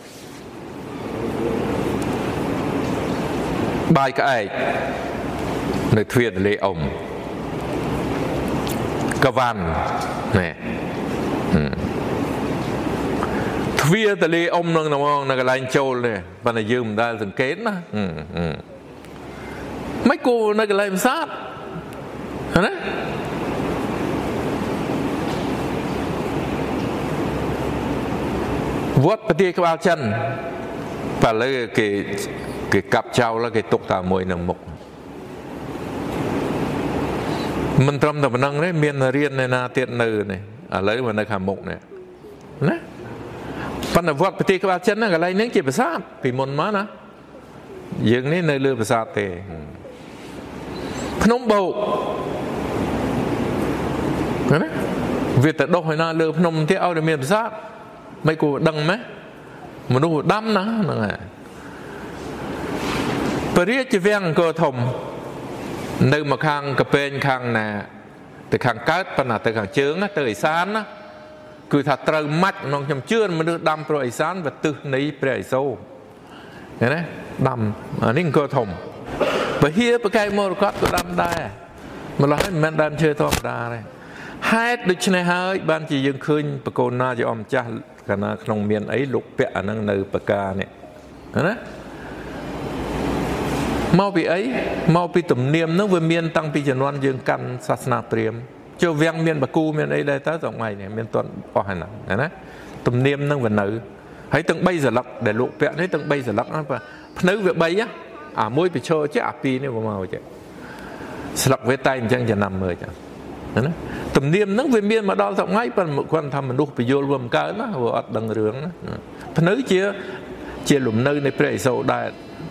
bài cái nơi thuyền lê ông cà van nè thuyền từ lê ông nâng nằm nâng cái lạnh châu này và này dừng ra từng kén á mấy cô nơi cái lạnh sát hả vót bát tia các chân và lấy cái cặp trâu là cái tục tà mùi nằm mục mình trầm tập năng đấy miền riêng này na tiện nừ này lấy mà nơi hàm mục này nè phần là vót bát tia các chân là cái này những chỉ phải sát vì môn má na dừng này nơi lừa phải sát thì Phnom bầu việc tại đâu hồi nào lừa Phnom thì ao để miền sát mấy cô đăng mấy mà nó đâm nó nè Paris chỉ vang cơ thùng nơi mà khang cà phê khang nè từ khang cát phần là từ khang chướng á từ sán á cứ thật trâu mắt nó nhầm chưa mà được đâm rồi sán và từ nấy bể sâu thế đấy đâm ở ninh cơ thùng và hier bậc cái mồ cát của đâm đây mà là hết mình đâm chơi to đa đây hai được này hơi ban chỉ dừng khơi bậc cô na cho ông cha cái na trong miền ấy lục bẹ năng nơi bậc ca này đấy mau bị ấy mau bị tụm niệm nó vừa miền tăng bị trần đoan dương căn sát na priêm cho vang miền bậc cu miền ấy đây tới dòng ngày này miền tuần có hay nào đấy tụm niệm nó vừa nữ hãy từng bây giờ lắc để lục bẹ đấy từng bây giờ lắc nó và nữ việc bay á môi bị trôi chứ pi này vào màu chứ lắc với tay chẳngจะนำเลยจ้ะนะตุ่มเนียมนั่งเวียนเมียนมาดอลสองไงเป็นคนทำมันดูไปโยนรวมกันนะว่าอัดดังเรืองนะพนึกเชี่ยหลุมเนยในเปรย์โซได้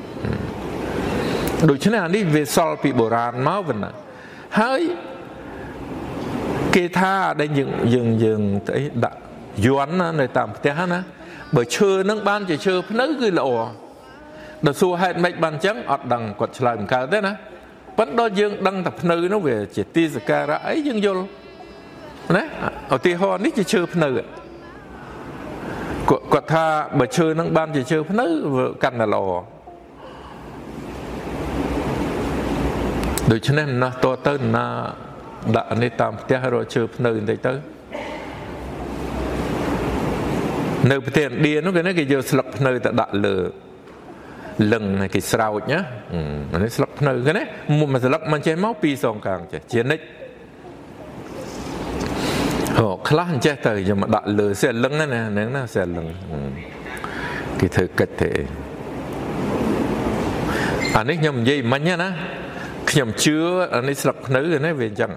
โดยเฉพาะนี่เวสซอลปีโบราณมาวันน่ะเฮ้ยเกท่าได้ยังไอ้ดะย้อนนะในตามเตี้ยนะเบอร์เชื่อนั่งบ้านจะเชื่อพนึกคือละอ๋อเดี๋ยวสู้ให้ไม่บันจังอัดดังกดฉลาดเหมือนกันได้นะvấn đo dương đăng tập nơi nó về chỉ ti giờ ra ấy dương vô đấy ở ti ho nít chỉ chơi nơi quạt tha bờ chơi năng ban chỉ chơi nơi vừa cằn là lò được cho nên nó to tới nó đã nên tạm tiếc rồi chơi nơi đây tới nơi tiền đi nó cái giờ sập nơi ta đã lừa lần này cái sào nhá, nó sập nơi cái này, mà sập mình chơi máu pi sòng càng chơi nick, ខ្លះចេះទៅយកមកដាក់លើសែលឹងណាហ្នឹងណាសែលឹងគេធ្វើកិច្ចទេអានេះខ្ញុំនិយាយមិញណាខ្ញុំជឿអានេះស្លឹកភ្នៅណាវាអញ្ចឹង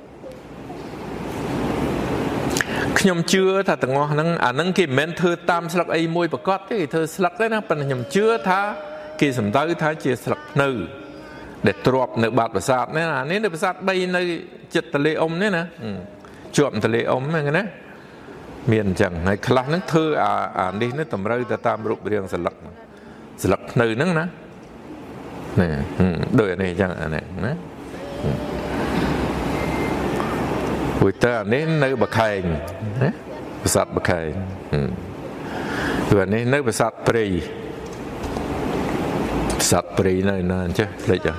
ខ្ញុំជឿថាទាំងអស់ហ្នឹងអាហ្នឹងគេមិនមែនធ្វើតាមស្លឹកអីមួយប្រកបទេគេធ្វើស្លឹកទេណាប៉ុន្តែខ្ញុំជឿថាគេសំដៅថាជាស្លឹកភ្នៅដែលទ្រាប់នៅបាតប្រាសាទនេះអានេះនៅប្រាសាទ3នៅចិត្តទន្លេអ៊ុំនេះណាជាប់ទន្លេអ៊ុំហ្នឹងណាមានអញ្ចឹងហើយខ្លះហ្នឹងធ្វើអានេះនេះតម្រូវទៅតាមរូបរាងស្លឹកភ្នៅហ្នឹងណានេះដូចអានេះអញ្ចឹងអានេះណាព្រោះតែអានេះនៅបខែងណាប្រាសាទបខែងព្រោះអានេះនៅប្រាសាទព្រៃនៅណាអញ្ចឹងភ្លេចអត់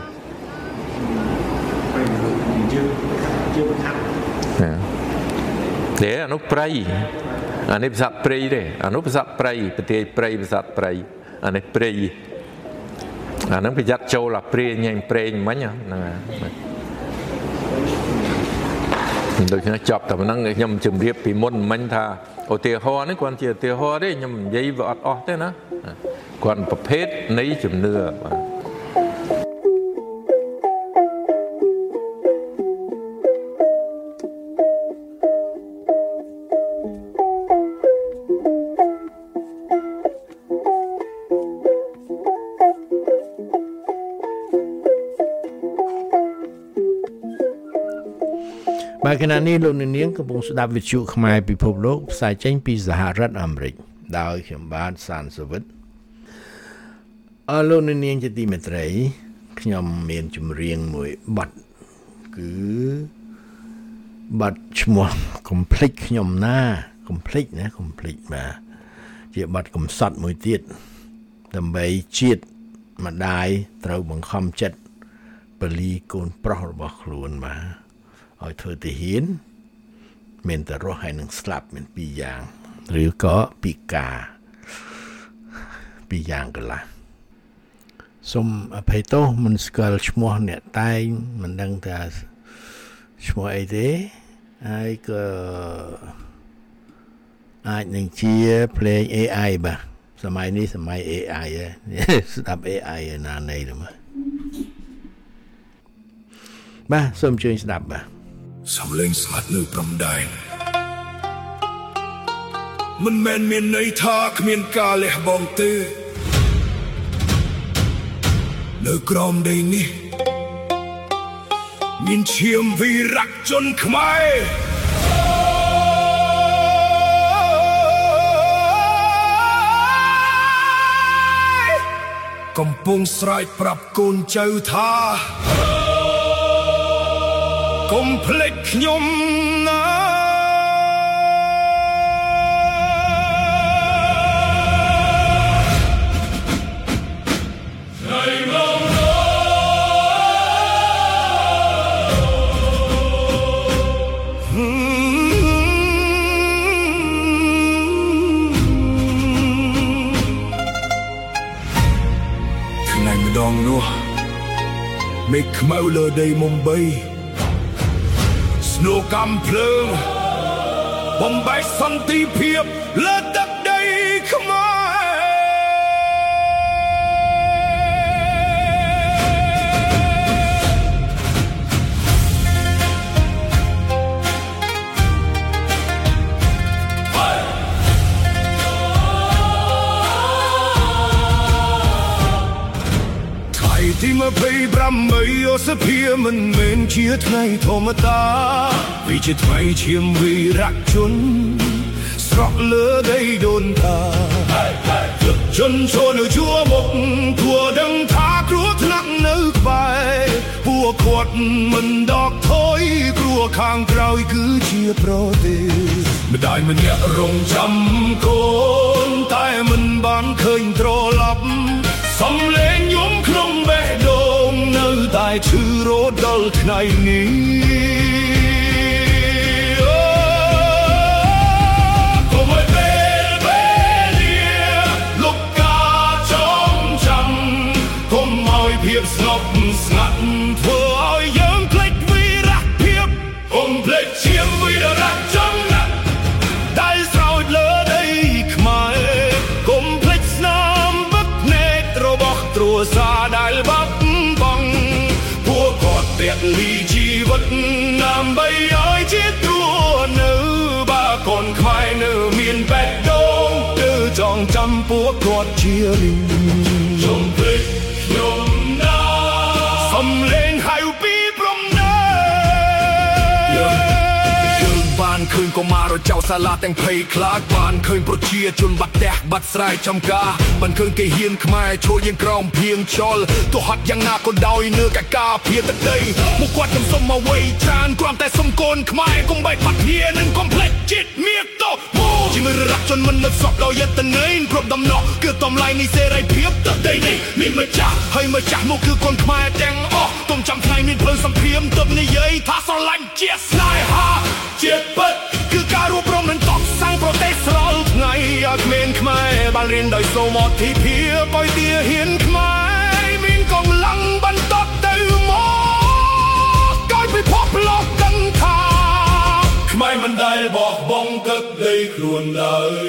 ទេអានោះព្រៃអានេះប្រាសាទព្រៃទេអានោះប្រាសាទព្រៃប្រទេសព្រៃប្រាសាទព្រៃអានេះព្រៃអាហ្នឹងប្រយ័ត្នចូលអាព្រៃញ៉ែងព្រេងមិញហ្នឹងដូច្នេះចប់តែប៉ុណ្ណឹងខ្ញុំជម្រាបពីមុនមិញថាឧទាហរណ៍នេះគាត់ជាឧទាហរណ៍ទេខ្ញុំនិយាយវាអត់អស់ទេណាគាត់ប្រភេទនៃជំនឿបាទបាទខណៈនេះលោកនាងកំពុងស្ដាប់វិទ្យុខ្មែរពិភពលោកផ្សាយចេញពីសហរដ្ឋអាមេរិកដោយខ្ញុំបាទសានសវិតលោកនាងជាទីមេត្រីខ្ញុំមានចម្រៀងមួយបទគឺបទឈ្មោះកុំភ្លេចខ្ញុំណាកុំភ្លេចណាកុំភ្លេចបាទជាបទកំសត់មួយទៀតដើម្បីជាតិម្ដាយត្រូវបង្ខំចិត្តពលីកូនប្រុសរបស់ខ្លួនបាទឲ្យធ្វើទាហានមានតែរស់ហើយនឹងស្លាប់មានពីរយ៉ាងឬក៏ពិការពីរយ៉ាងកន្លះសូមអភ័យទោសមិនស្គាល់ឈ្មោះអ្នកតែងមិនដឹងថាឈ្មោះអីទេហើយក៏អាចនឹងជាភ្លេង AI បាទសម័យនេះសម័យ AI ស្ដាប់ AI ណានៃទៅបាទសូមជួយស្ដាប់បាទសំឡេងស្ងាត់នៅព្រំដែនមិនមែនមានន័យថាគ្មានការលះបង់ទេនៅក្រោមដីនេះមានឈាមវីរៈជនខ្មែរកំពុងស្រែកប្រាប់កូនចៅថាកុំភ្លេចខ្ញុំណាថ្ងៃម្ដងនោះមេឃខ្មៅលើដីមុំបីស្នូកំភ្លើងបំបែកសន្តិភាពលើទឹកដីខ្មែរទី28អូសភាមិនមែនជាថ្ងៃធម្មតាវាជាថ្ងៃឈាមវីរៈជនស្រក់លើដីដូនតាជនចូលនៅជួរមុខគួរដឹងថាគ្រោះថ្នាក់នៅក្បែរពួកគាត់មិនដកថយគ្រោះខាងក្រោយគឺជាប្រទេសម្ដាយម្នាក់រងចាំកូនតែមិនបានឃើញត្រឡប់សំឡេងយំក្នុងបេះដូងនៅតែឈឺរត់ដល់ថ្ងៃនេះកុំឲ្យពេលលាលោកកាចងចាំកុំឲ្យភាពស្ងប់ស្ងាត់ធ្វើឲ្យយើងភ្លេចវីរៈភាពកុំភ្លេចឈាមវីរៈជនលីចំពេកខ្ញុំណាសំលេងហៅពីព្រំណាយើងបានឃើញកុមារចៅសាលាទាំងភ័យខ្លាចបានឃើញប្រជាជនបាត់ផ្ទះបាត់ស្រែចំការបានឃើញគេហ៊ានខ្មែរឈរយើងក្រោមភៀងចលទោះហត់យ៉ាងណាក៏ដោយនៅកាការភាទឹកដីមកគាត់ខ្ញុំសុំមកវ័យច្រើនគ្រាន់តែសុំកូនខ្មែរកុំបែកបាត់គ្នានឹងកុំភ្លេចជាតិមៀតតោជាមើលរកជនមិននឹកសក់ដោយយត្តន័យគ្រប់ដំណោះគឺតម្លៃនៃសេរីភាពទឹកដីនេះមានម្ចាស់ហើយម្ចាស់មកគឺកូនខ្មែរទាំងអស់ទុំចាំថ្ងៃមានភ្លើងសង្គ្រាមទើបនិយាយថាស្រឡាញ់ជាស្នេហាជាតិពិតគឺការរួបរមនឹងតបសាំងប្រទេសស្រាល់ថ្ងៃឲ្យក្មេងខ្មែរបានរៀនដោយសូមអធិភាពឲ្យទាហានខ្មែរមានកម្លាំងបន្តទៅមកឲ្យពិភពលោកដឹងថាខ្មែរមិនដែលបោះបង់ទឹកដីខ្លួនឡើយ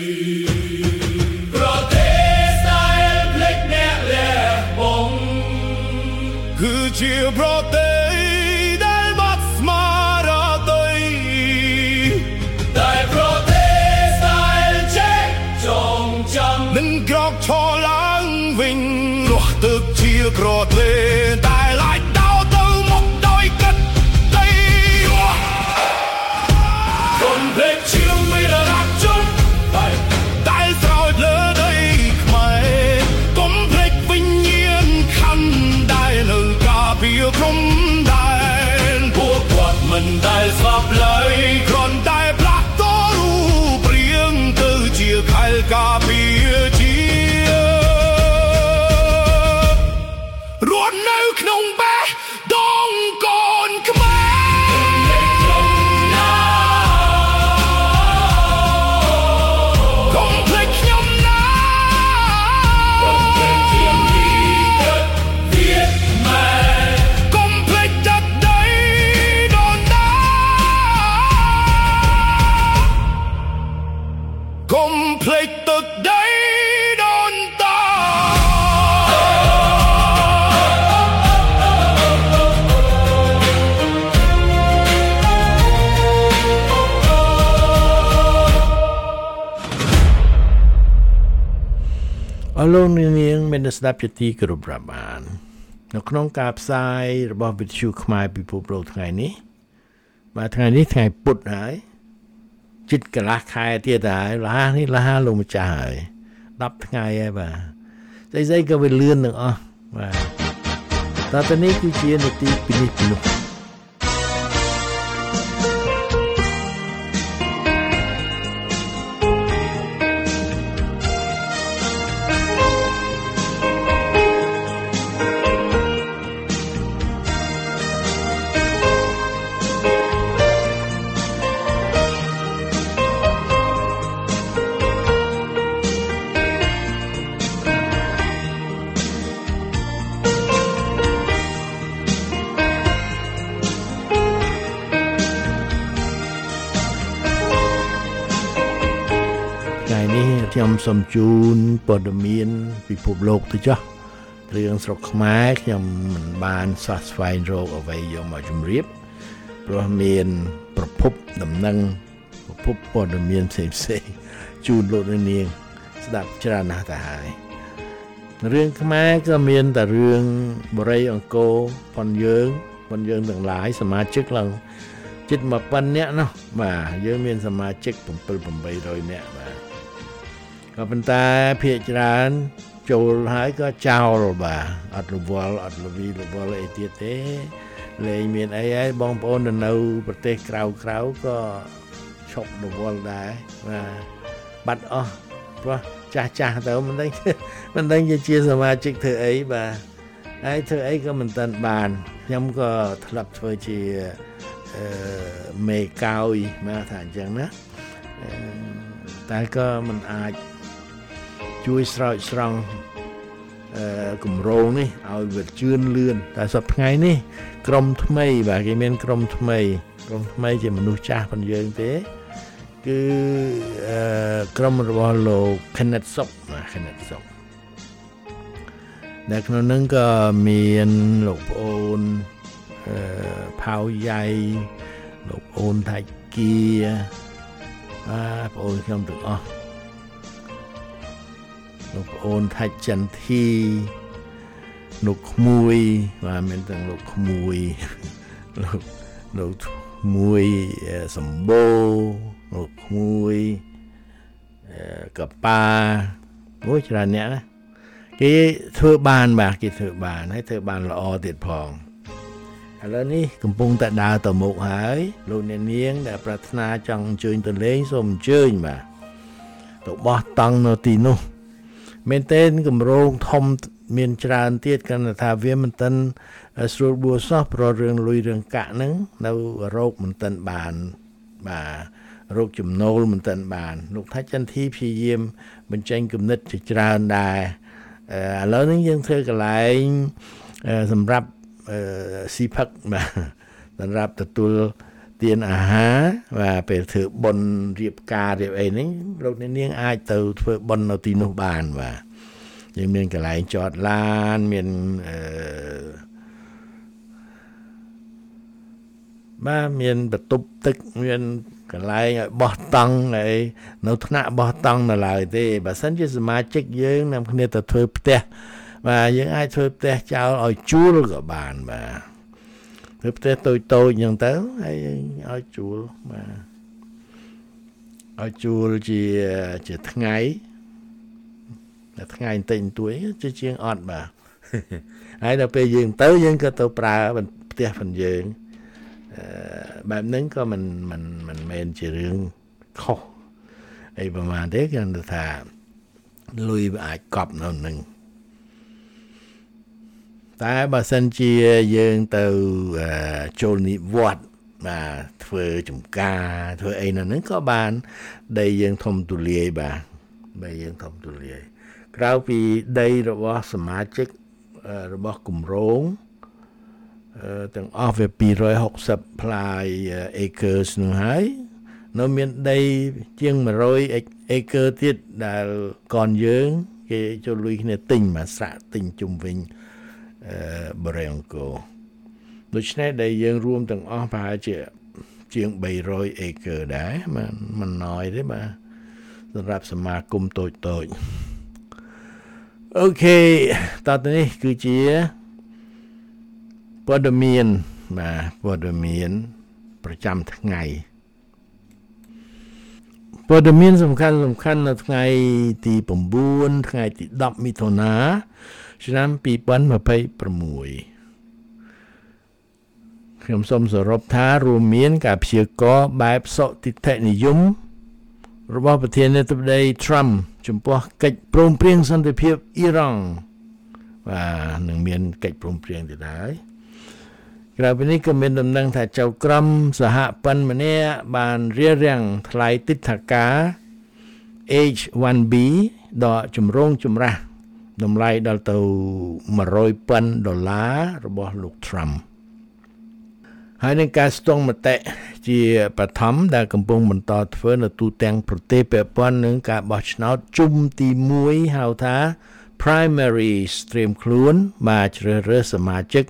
ប្រទេសដែលភ្លេចអ្នកលះបង់គឺជាប្រទេសដែលបាត់ស្មារតីដែលប្រទេសដែលចេះចងចាំនឹងក្រោកឈរឡើងវិញរស់ទឹកជាក្រទេដែលអាចដោតទៅមុខដោយកិត្តដីកុំភ្លេចឈាមមេរៈជនដែលស្រោចលើដីខ្មែរកុំភ្លេចវិញ្ញាណខណ្ឌដែលនៅការពារព្រំដែនពួកគាត់មិនដែលស្លាប់ឡើយគ្រាន់តែផ្លាស់តរូបរាងទៅជាខែលការពាររស់នៅក្នុងបេះដូងកូនខ្មែរកុំភ្លេចខ្ញុំណាកុំភ្លេចជាមីទឹកវាម៉ែកុំភ្លេចទឹកដីដូនតាកុំភ្លេចទឹកដីដូនតាអរលោកនាងមានស្ដាប់ជាទីគោរពរាប់អាននៅក្នុងការផ្សាយរបស់វិទ្យុខ្មែរពិភពលោកថ្ងៃនេះបាទថ្ងៃនេះថ្ងៃពុធហើយជិតកន្លះខែទៀតហើយលះលោកម្ចាស់ហើយ10ថ្ងៃហើយបាទស្អីក៏វាលឿនទាំងអស់បាទតើនេះគឺជានីតិពិនិត្យពីនោះខ្ញុំសូមជូនព័ត៌មានពិភពលោកទៅចុះរឿងស្រុកខ្មែរខ្ញុំមិនបានស្វាស្វែងរកអ្វីយកមកជម្រាបព្រោះមានប្រភពដំណឹងប្រភពព័ត៌មានផ្សេងជូនលោកនាងស្ដាប់ច្រើនណាស់ទៅហើយរឿងខ្មែរក៏មានតែរឿងបរិយអង្គរប៉ុនយើងទាំងឡាយសមាជិកឡើងជិត1000នាក់នោះបាទយើងមានសមាជិក7-800នាក់បាទក៏ប៉ុន្តែភាគច្រើនចូលហើយក៏ចោលបាទអត់រវល់អត់លវីរវល់អីទៀតទេលែងមានអីហើយបងប្អូននៅប្រទេសក្រៅក៏ឈប់រវល់ដែរបាទបាត់អស់ព្រោះចាស់ទៅមិនដឹងជាសមាជិកធ្វើអីបាទហើយធ្វើអីក៏មិនតាន់បានខ្ញុំក៏ធ្លាប់ធ្វើជាមេកោយមកថាអញ្ចឹងណាតែក៏មិនអាចជួយស្រោចស្រង់គម្រោងនេះឲ្យវាជឿនលឿនតែសប្តាហ៍ថ្ងៃនេះក្រុមថ្មីបាទគេមានក្រុមថ្មីជាមនុស្សចាស់ប៉ុនយើងទេគឺក្រុមរបស់លោកខណិតសុកដែលក្នុងនឹងក៏មានលោកប្អូនផៅយ៉ៃលោកប្អូនថៃគីបងប្អូនខ្ញុំទាំងអស់លោកប្អូនថាច់ចន្ទធីលោកក្មួយបាទមានទាំងលោកក្មួយលោកក្មួយសម្បូរលោកក្មួយកប៉ាអូច្រើនអ្នកណាគេធ្វើបានបាទគេធ្វើបានហើយធ្វើបានល្អទៀតផងឥឡូវនេះកំពុងតែដើរទៅមុខហើយលោកអ្នកនាងដែលប្រាថ្នាចង់អញ្ជើញទៅលេងសូមអញ្ជើញបាទទៅបោះតង់នៅទីនោះមែនទែនគម្រោងធំមានច្រើនទៀតគណៈថាវាមិនទាន់ស្រួលបួសោះព្រោះរឿងលុយរឿងកាក់ហ្នឹងនៅរោគមិនទាន់បានបាទរោគចំណូលមិនទាន់បានលោកថាចន្ទធីព្យាយាមបញ្ចេញគំនិតជាច្រើនដែរឥឡូវនេះយើងធ្វើកន្លែងសម្រាប់ស៊ីផឹកបាទសម្រាប់ទទួលទានអាហារបាទពេលធ្វើបុណ្យរៀបការរៀបអីហ្នឹងលោកអ្នកនាងអាចទៅធ្វើបុណ្យនៅទីនោះបានបាទយើងមានកន្លែងចតឡានមានបាទមានបន្ទប់ទឹកមានកន្លែងឲ្យបោះតង់ហើយនៅថ្នាក់បោះតង់នៅឡើយទេបើសិនជាសមាជិកយើងនាំគ្នាទៅធ្វើផ្ទះបាទយើងអាចធ្វើផ្ទះចោលឲ្យជួលក៏បានបាទធ្វើផ្ទះតូចៗអញ្ចឹងទៅហើយឲ្យជួលបាទឲ្យជួលជាថ្ងៃថ្ងៃបន្តិចបន្តួចជាងអត់បាទហើយដល់ពេលយើងទៅយើងក៏ទៅប្រើផ្ទះផងយើងបែបហ្នឹងក៏មិនមែនជារឿងខុសអីប្រហែលទេគឺថាលុយអាចកប់នៅនឹងតែបើសិនជាយើងទៅចូលនិវត្តន៍បាទធ្វើចំការធ្វើអីនៅហ្នឹងក៏បានដីយើងធំទូលាយបាទដីយើងធំទូលាយក្រៅពីដីរបស់សមាជិករបស់គម្រោងទាំងអស់វា260ផ្លាយ acres នោះហើយនៅមានដីជាង100 acre ទៀតដែលកនយើងគេចូលលុយគ្នាទិញមកស្រាក់ទិញជុំវិញបរិយអង្គរដូច្នេះដែលយើងរួមទាំងអស់ប្រហែលជាង300 acre ដែរមិនណយទេបាទសម្រាប់សមាគមតូចអូខេតទៅនេះគឺជាព័ត៌មានបាទព័ត៌មានប្រចាំថ្ងៃព័ត៌មានសំខាន់នៅថ្ងៃទី9ថ្ងៃទី10មិថុនាឆ្នាំ2026ខ្ញុំសូមសរុបថារួមមានការព្យាករណ៍បែបសុតិធិនិយមរបស់ប្រធានាធិបតី Trump ចំពោះកិច្ចព្រមព្រៀងសន្តិភាពអ៊ីរ៉ង់បាទនឹងមានកិច្ចព្រមព្រៀងទៀតហើយក្រៅពីនេះក៏មានដំណឹងថាចៅក្រមសហព័ន្ធម្នាក់បានរៀបរៀងថ្លៃទិដ្ឋាការ H1B ដល់ជំរងចម្រាស់តម្លៃដល់ទៅ$100,000របស់លោក Trump ហើយនឹងការស្ទង់មតិជាបឋមដែលកំពុងបន្តធ្វើនៅទូទាំងប្រទេសពាក់ព័ន្ធនឹងការបោះឆ្នោតជុំទី1ហៅថា primaries ត្រៀមខ្លួនមកជ្រើសរើសសមាជិក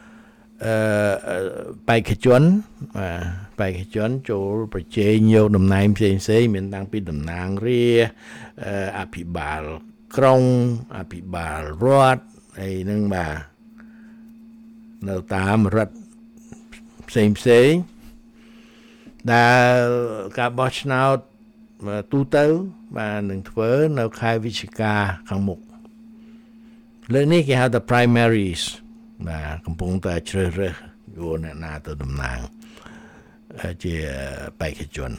បេក្ខជនចូលប្រជែងយកតំណែងផ្សេងមានតាំងពីតំណាងរាស្ត្រអភិបាលក្រុងអភិបាលរដ្ឋអីហ្នឹងបាទនៅតាមរដ្ឋផ្សេងដែលការបោះឆ្នោតទូទៅបាទនឹងធ្វើនៅខែវិច្ឆិកាខាងមុខលើកនេះគេហៅថា primaries បាទកំពុងតែជ្រើសរើសយកអ្នកណាទៅតំណាងជាបេក្ខជន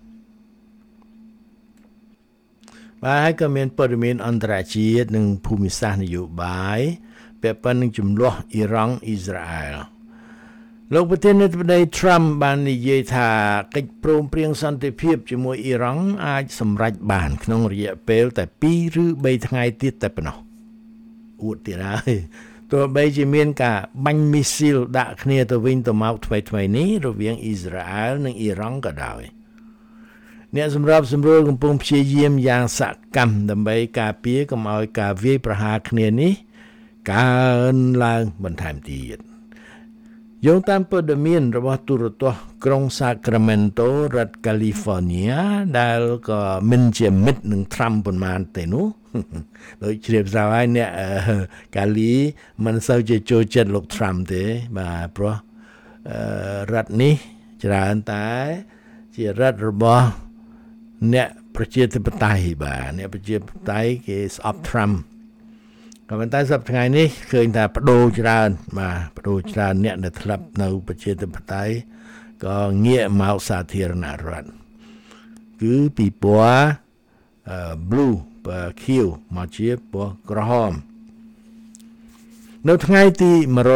បាទហើយក៏មានព័ត៌មានអន្តរជាតិនិងភូមិសាស្ត្រនយោបាយពាក់ព័ន្ធនឹងចំនួនអ៊ីរ៉ង់អ៊ីស្រាអែលលោកប្រធានាធិបតី Trump បាននិយាយថាកិច្ចព្រមព្រៀងសន្តិភាពជាមួយអ៊ីរ៉ង់អាចសម្រេចបានក្នុងរយៈពេលតែ2ឬ3ថ្ងៃទៀតតែប៉ុណ្ណោះអួតទៀតហើយទោះបីជាមានការបាញ់មីស៊ីលដាក់គ្នាទៅវិញទៅមកថ្មីនេះរវាងអ៊ីស្រាអែលនិងអ៊ីរ៉ង់ក៏ដោយអ្នកសម្របសម្រួលកំពុងព្យាយាមយ៉ាងសកម្មដើម្បីការពារកុំឲ្យការវាយប្រហារគ្នានេះកើនឡើងបន្ថែមទៀតយោងតាមព័ត៌មានរបស់ទូរទស្សន៍ក្រុង Sacramento រដ្ឋ California ដែលក៏មិនជាមិត្តនឹង Trump ប៉ុន្មានទេនោះដោយជ្រាបស្រាប់ហើយអ្នកកាលីមិនសូវជាចូលចិត្តលោក Trump ទេបាទព្រោះរដ្ឋនេះច្រើនតែជារដ្ឋរបស់អ្នកប្រជាធិបតេយ្យបាទអ្នកប្រជាធិបតេយ្យគេស្អប់ Trump ក៏ប៉ុន្តែសប្តាហ៍ថ្ងៃនេះឃើញថាបដូរច្រើនបាទបដូរច្រើនអ្នកដែលធ្លាប់នៅប្រជាធិបតេយ្យក៏ងាកមកសាធារណរដ្ឋគឺពីពណ៌ blue ខៀវមកជាពណ៌ក្រហមនៅថ្ងៃទី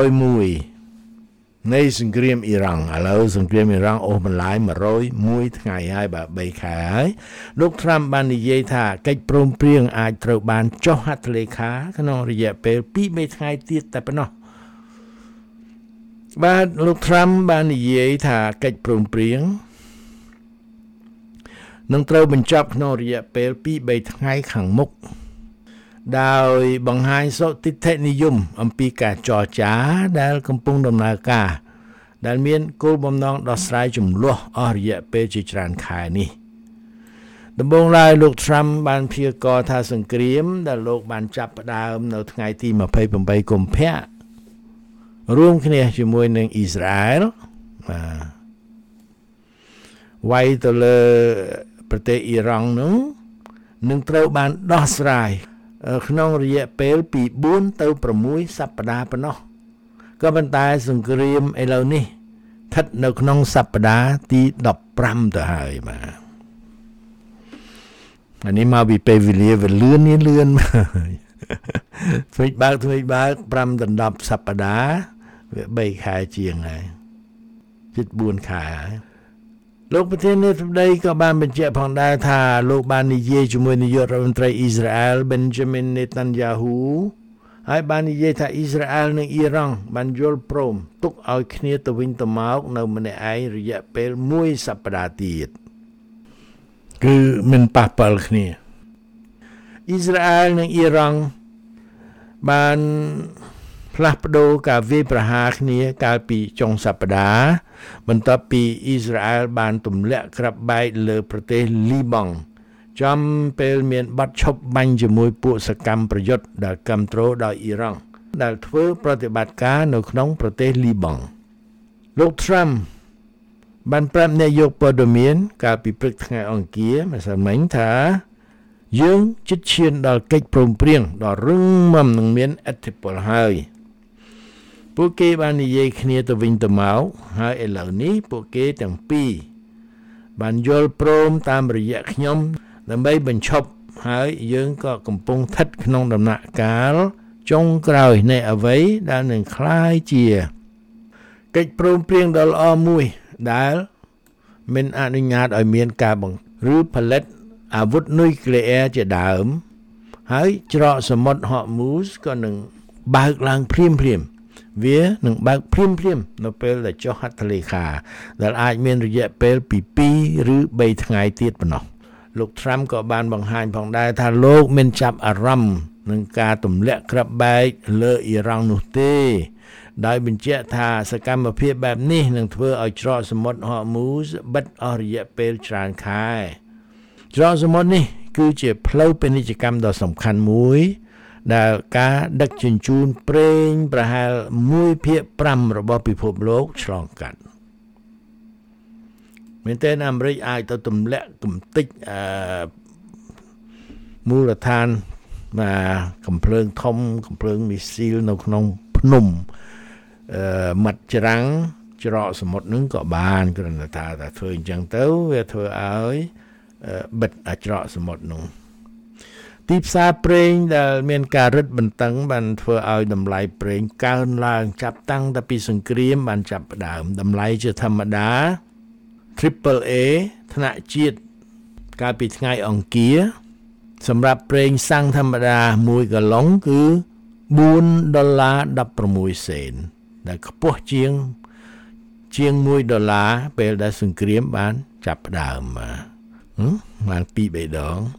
101នៃសង្គ្រាមអ៊ីរ៉ង់ឥឡូវសង្គ្រាមអ៊ីរ៉ង់អូសបន្លាយ101ថ្ងៃហើយបាទ3ខែហើយលោក Trump បាននិយាយថាកិច្ចព្រមព្រៀងអាចត្រូវបានចុះហត្ថលេខាក្នុងរយៈពេល 2-3 ថ្ងៃទៀតតែប៉ុណ្ណោះបាទលោក Trump បាននិយាយថាកិច្ចព្រមព្រៀងនឹងត្រូវបញ្ចប់ក្នុងរយៈពេល 2-3 ថ្ងៃខាងមុខដោយបង្ហាញសតិធិនិយមអំពីការចរចាដែលកំពុងដំណើរការដែលមានគោលបំណងដោះស្រាយជម្លោះអស់រយៈពេលជាច្រើនខែនេះដំបូងឡើយលោក Trump បានព្យាករណ៍ថាសង្គ្រាមដែលលោកបានចាប់ផ្ដើមនៅថ្ងៃទី28កុម្ភៈរួមគ្នាជាមួយនឹងអ៊ីស្រាអែលវាយទៅលើប្រទេសអ៊ីរ៉ង់នោះនឹងត្រូវបានដោះស្រាយក្នុងរយៈពេលពី4ទៅ6សប្តាហ៍ប៉ុណ្ណោះក៏ប៉ុន្តែសង្គ្រាមឥឡូវនេះស្ថិតនៅក្នុងសប្តាហ៍ទី15ទៅហើយបាទអានេះមកពីពេលវេលាវាលឿនធ្វើបើក5ដល់10សប្តាហ៍វា3ខែជាងហើយជិត4ខែហើយលោកប្រធានាធិបតីក៏បានបញ្ជាក់ផងដែរថាលោកបាននិយាយជាមួយនាយករដ្ឋមន្ត្រីអ៊ីស្រាអែល Benjamin Netanyahu ហើយបាននិយាយថាអ៊ីស្រាអែលនិងអ៊ីរ៉ង់បានយល់ព្រមទុកឲ្យគ្នាទៅវិញទៅមកនៅម្នាក់ឯងរយៈពេល1សប្តាហ៍ទៀតគឺមិនប៉ះពាល់គ្នាអ៊ីស្រាអែលនិងអ៊ីរ៉ង់បានផ្លាស់ប្ដូរការវាយប្រហារគ្នាកាលពីចុងសប្តាហ៍បន្ទាប់ពីអ៊ីស្រាអែលបានទម្លាក់គ្រាប់បែកលើប្រទេសលីបង់ចំពេលមានបាត់ឈប់បាញ់ជាមួយពួកសកម្មប្រយុទ្ធដែលគ្រប់គ្រងដោយអ៊ីរ៉ង់ដែលធ្វើប្រតិបត្តិការនៅក្នុងប្រទេសលីបង់លោក Trump បានប្រាប់អ្នកយកព័ត៌មានកាលពីព្រឹកថ្ងៃអង្គារម្សិលមិញថាយើងជិតឈានដល់កិច្ចព្រមព្រៀងដ៏រឹងមាំនឹងមានឥទ្ធិពលហើយពួកគេបាននិយាយគ្នាទៅវិញទៅមកហើយឥឡូវនេះពួកគេទាំងពីរបានយល់ព្រមតាមរយៈខ្ញុំដើម្បីបញ្ឈប់ហើយយើងក៏កំពុងស្ថិតក្នុងដំណាក់កាលចុងក្រោយនៃអ្វីដែលនឹងคล้ายជាកិច្ចព្រមព្រៀងដ៏ល្អមួយដែលមិនអនុញ្ញាតឲ្យមានការបង្ឬផលិតអាវុធនុយក្លេអ៊ែរជាដើមហើយច្រកសមុទ្រហក់មូសក៏នឹងបើកឡើងភ្លាមវានឹងបើកភ្លាមនៅពេលដែលចុះហត្ថលេខាដែលអាចមានរយៈពេលពី2ឬ3ថ្ងៃទៀតប៉ុណ្ណោះលោក Trump ក៏បានបង្ហាញផងដែរថាលោកមិនចាប់អារម្មណ៍នឹងការទម្លាក់គ្រាប់បែកលើអ៊ីរ៉ង់នោះទេដោយបញ្ជាក់ថាសកម្មភាពបែបនេះនឹងធ្វើឲ្យច្រកសមុទ្រហក់មូសបិទអស់រយៈពេលច្រើនខែច្រកសមុទ្រនេះគឺជាផ្លូវពាណិជ្ជកម្មដ៏សំខាន់មួយដែលការដឹកជញ្ជូនប្រេងប្រហែល 1/5 របស់ពិភពលោកឆ្លងកាត់មែនតើអាមេរិកអាចទៅទម្លាក់កំទេចមូលដ្ឋានកំភ្លើងធំកំភ្លើងមីស៊ីលនៅក្នុងភ្នំមាត់ច្រាំងច្រកសមុទ្រនឹងក៏បានគ្រាន់តែថាធ្វើអញ្ចឹងទៅវាធ្វើឲ្យបិទច្រកសមុទ្រនោះទីផ្សារប្រេងដែលមានការរឹតបន្តឹងបានធ្វើឲ្យតម្លៃប្រេងកើនឡើងចាប់តាំងតែពីសង្គ្រាមបានចាប់ផ្ដើមតម្លៃជាធម្មតា AAA ថ្នាក់ជាតិកាលពីថ្ងៃអង្គារសម្រាប់ប្រេងសាំងធម្មតា1កាឡុងគឺ$4.16ដែលខ្ពស់ជាង$1ពេលដែលសង្គ្រាមបានចាប់ផ្ដើមបាន2-3 ដង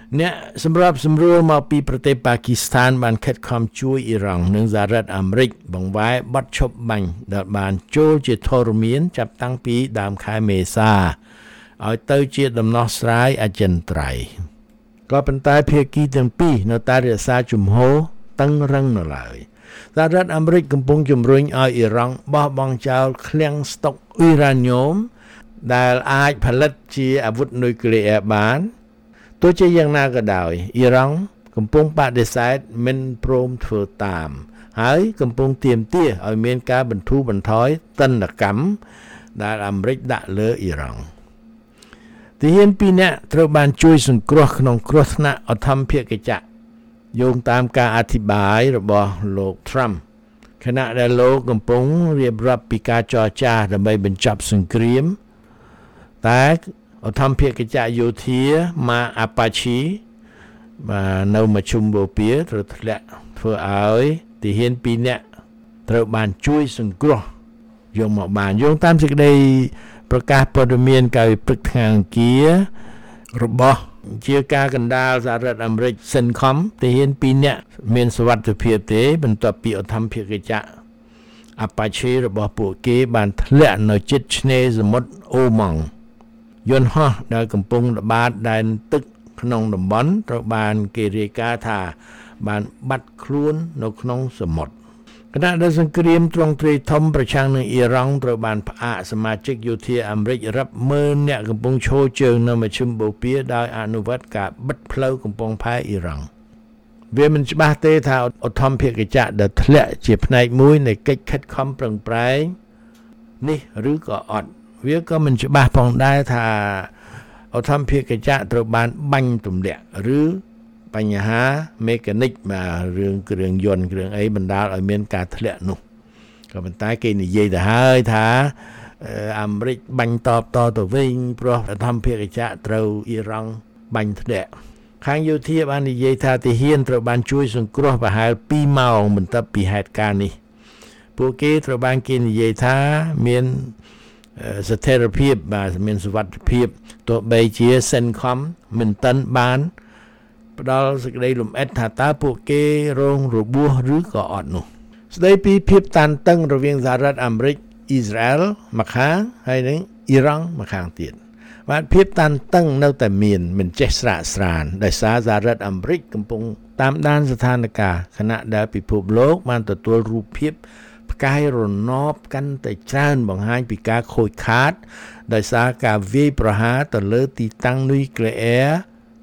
អ្នកសម្រាប់សម្រួលមកពីប្រទេសប៉ាគីស្ថានបានខិតខំជួយអ៊ីរ៉ង់និងសហរដ្ឋអាមេរិកបង្វែរបទឈប់បាញ់ដែលបានចូលជាធរមានចាប់តាំងពីដើមខែមេសាឲ្យទៅជាដំណោះស្រាយអចិន្ត្រៃយ៍ក៏ប៉ុន្តែភាគីទាំងពីរនៅតែរក្សាជំហរតឹងរឹងនៅឡើយសហរដ្ឋអាមេរិកកំពុងជំរុញឲ្យអ៊ីរ៉ង់បោះបង់ចោលឃ្លាំងស្តុកអ៊ីរ៉ាញ៉ូមដែលអាចផលិតជាអាវុធនុយក្លេអ៊ែរបានទោះជាយ៉ាងណាក៏ដោយអ៊ីរ៉ង់កំពុងបដិសេធមិនព្រមធ្វើតាមហើយកំពុងទាមទារឲ្យមានការបន្ធូរបន្ថយទណ្ឌកម្មដែលអាមេរិកដាក់លើអ៊ីរ៉ង់ទាហាន2នាក់ត្រូវបានជួយសង្គ្រោះក្នុងគ្រោះថ្នាក់អធម្មភាគចក្រយោងតាមការអធិប្បាយរបស់លោក Trump ខណៈដែលលោកកំពុងរៀបរាប់ពីការចរចាដើម្បីបញ្ចប់សង្គ្រាមតែអធម្មភាគចក្រយោធាម៉ាអាប៉ាឈីនៅមជ្ឈមបូព៌ាត្រូវធ្លាក់ធ្វើឲ្យទាហាន2នាក់ត្រូវបានជួយសង្គ្រោះយកមកបានយោងតាមសេចក្តីប្រកាសព័ត៌មានកាលពីព្រឹកថ្ងៃអង្គាររបស់ជាការកណ្ដាលសហរដ្ឋអាមេរិកសិនខំទាហាន2នាក់មានសុវត្ថិភាពទេបន្ទាប់ពីអធម្មភាគចក្រអាប៉ាឈីរបស់ពួកគេបានធ្លាក់នៅជិតឆ្នេរសមុទ្រអូម៉ង់យន្តហោះដែលកំពុងល្បាតដែនទឹកក្នុងតំបន់ត្រូវបានគេរាយការណ៍ថាបានបាត់ខ្លួននៅក្នុងសមុទ្រគណៈដែលសង្គ្រាមទ្រង់ទ្រាយធំប្រឆាំងនឹងអ៊ីរ៉ង់ត្រូវបានផ្អាកសមាជិកយោធាអាមេរិករាប់ម៉ឺនអ្នកកំពុងឈរជើងនៅមជ្ឈមបូព៌ាដោយអនុវត្តការបិទផ្លូវកំពង់ផែអ៊ីរ៉ង់វាមិនច្បាស់ទេថាអធម្មភាគចក្រដែលធ្លាក់ជាផ្នែកមួយនៃកិច្ចខិតខំប្រឹងប្រែងនេះឬក៏អត់វាក៏មិនច្បាស់ផងដែរថាអធម្មភាគចក្រត្រូវបានបាញ់ទម្លាក់ឬបញ្ហាមេកានិកមករឿងគ្រឿងយន្តគ្រឿងអីបណ្ដាលឲ្យមានការធ្លាក់នោះក៏ប៉ុន្តែគេនិយាយទៅហើយថាអាមេរិកបាញ់តបទៅវិញព្រោះអធម្មភាគចក្រត្រូវអ៊ីរ៉ង់បាញ់ធ្លាក់ខាងយោធាបាននិយាយថាទាហានត្រូវបានជួយសង្គ្រោះប្រហែល2ម៉ោងបន្ទាប់ពីហេតុការណ៍នេះពួកគេត្រូវបានគេនិយាយថាមានស្ថិរភាពបាទមានសុវត្ថិភាពទោះបីជាសិនខំមិនទាន់បានផ្ដល់សេចក្តីលំអិតថាតើពួកគេរងរបួសឬក៏អត់នោះស្ដីពីភាពតានតឹងរវាងសហរដ្ឋអាមេរិកអ៊ីស្រាអែលម្ខាងហើយនិងអ៊ីរ៉ង់ម្ខាងទៀតបាទភាពតានតឹងនៅតែមានមិនចេះស្រាកស្រានដោយសារសហរដ្ឋអាមេរិកកំពុងតាមដានស្ថានភាពខណៈដែលពិភពលោកបានទទួលរូបភាពផ្កាយរណបកាន់តែច្រើនបង្ហាញពីការខូចខាតដោយសារការវាយប្រហារទៅលើទីតាំងនុយក្លេអ៊ែរ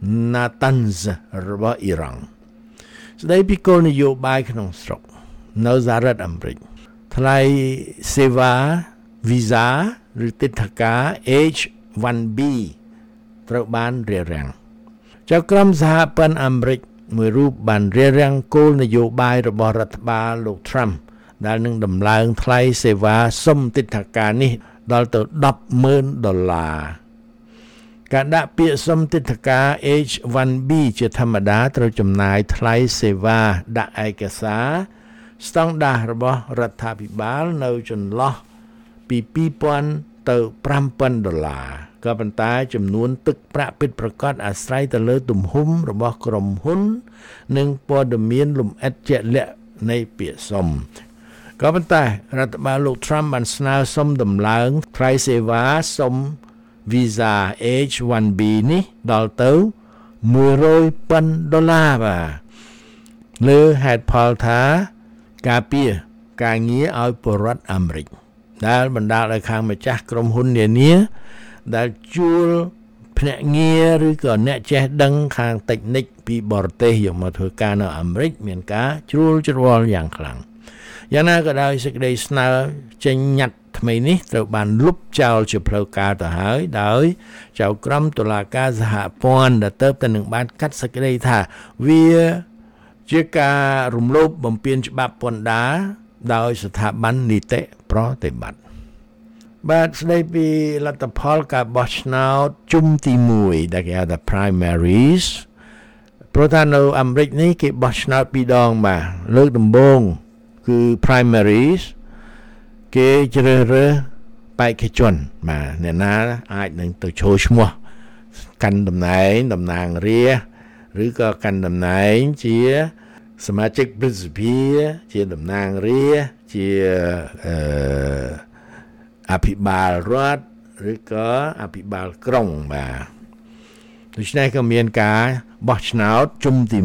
Natanz របស់អ៊ីរ៉ង់ស្ដីពីគោលនយោបាយក្នុងស្រុកនៅសហរដ្ឋអាមេរិកថ្លៃសេវាវីសាឬទិដ្ឋាការ H1B ត្រូវបានរារាំងចៅក្រមសហព័ន្ធអាមេរិកមួយរូបបានរារាំងគោលនយោបាយរបស់រដ្ឋបាលលោក Trump ដែលនឹងដំឡើងថ្លៃសេវាសុំទិដ្ឋាការនេះដល់ទៅ$10,000ការដាក់ពាក្យសុំទិដ្ឋាការ H1B ជាធម្មតាត្រូវចំណាយថ្លៃសេវាដាក់ឯកសារស្តង់ដាររបស់រដ្ឋាភិបាលនៅចន្លោះពី$2,000ទៅ$5,000ក៏ប៉ុន្តែចំនួនទឹកប្រាក់ពិតប្រាកដអាស្រ័យទៅលើទំហំរបស់ក្រុមហ៊ុននិងព័ត៌មានលម្អិតជាក់លាក់នៃពាក្យសុំក៏ប៉ុន្តែរដ្ឋបាលលោក Trump បានស្នើសុំដំឡើងថ្លៃសេវាសុំVisa H1B នេះដល់ទៅ$100,000បាទលើហេតុផលថាការពារការងារឲ្យពលរដ្ឋអាមេរិកដែលបណ្ដាលឲ្យខាងម្ចាស់ក្រុមហ៊ុននានាដែលជួលភ្នាក់ងារឬក៏អ្នកចេះដឹងខាងតិចនិចពីបរទេសយកមកធ្វើការនៅអាមេរិកមានការជ្រួលជ្រួលយ៉ាងខ្លាំងយ៉ាងណាក៏ដោយសេចក្តីស្នើចេញញត្តិថ្មីនេះត្រូវបានលុបចោលជាផ្លូវការទៅហើយដោយចៅក្រមតុលាការសហព័ន្ធដែលទៅតែនឹងបានកាត់សេចក្តីថាវាជាការរំលោភបំពានច្បាប់ពន្ធដារដោយស្ថាប័ននីតិប្រតិបត្តិបាទស្ដីពីលទ្ធផលការបោះឆ្នោតជុំទី1ដែលគេហៅថា primaries ព្រោះថានៅអាមេរិកនេះគេបោះឆ្នោត2ដងបាទលើកដំបូងគឺ primaries គេជ្រើសរើសបេក្ខជនបាទអ្នកណាអាចនឹងទៅចូលឈ្មោះកាន់តំណែងតំណាងរាស្ត្រឬក៏កាន់តំណែងជាសមាជិកព្រឹទ្ធសភាជាតំណាងរាស្ត្រជាអភិបាលរដ្ឋឬក៏អភិបាលក្រុងបាទដូច្នេះក៏មានការបោះឆ្នោតជុំទី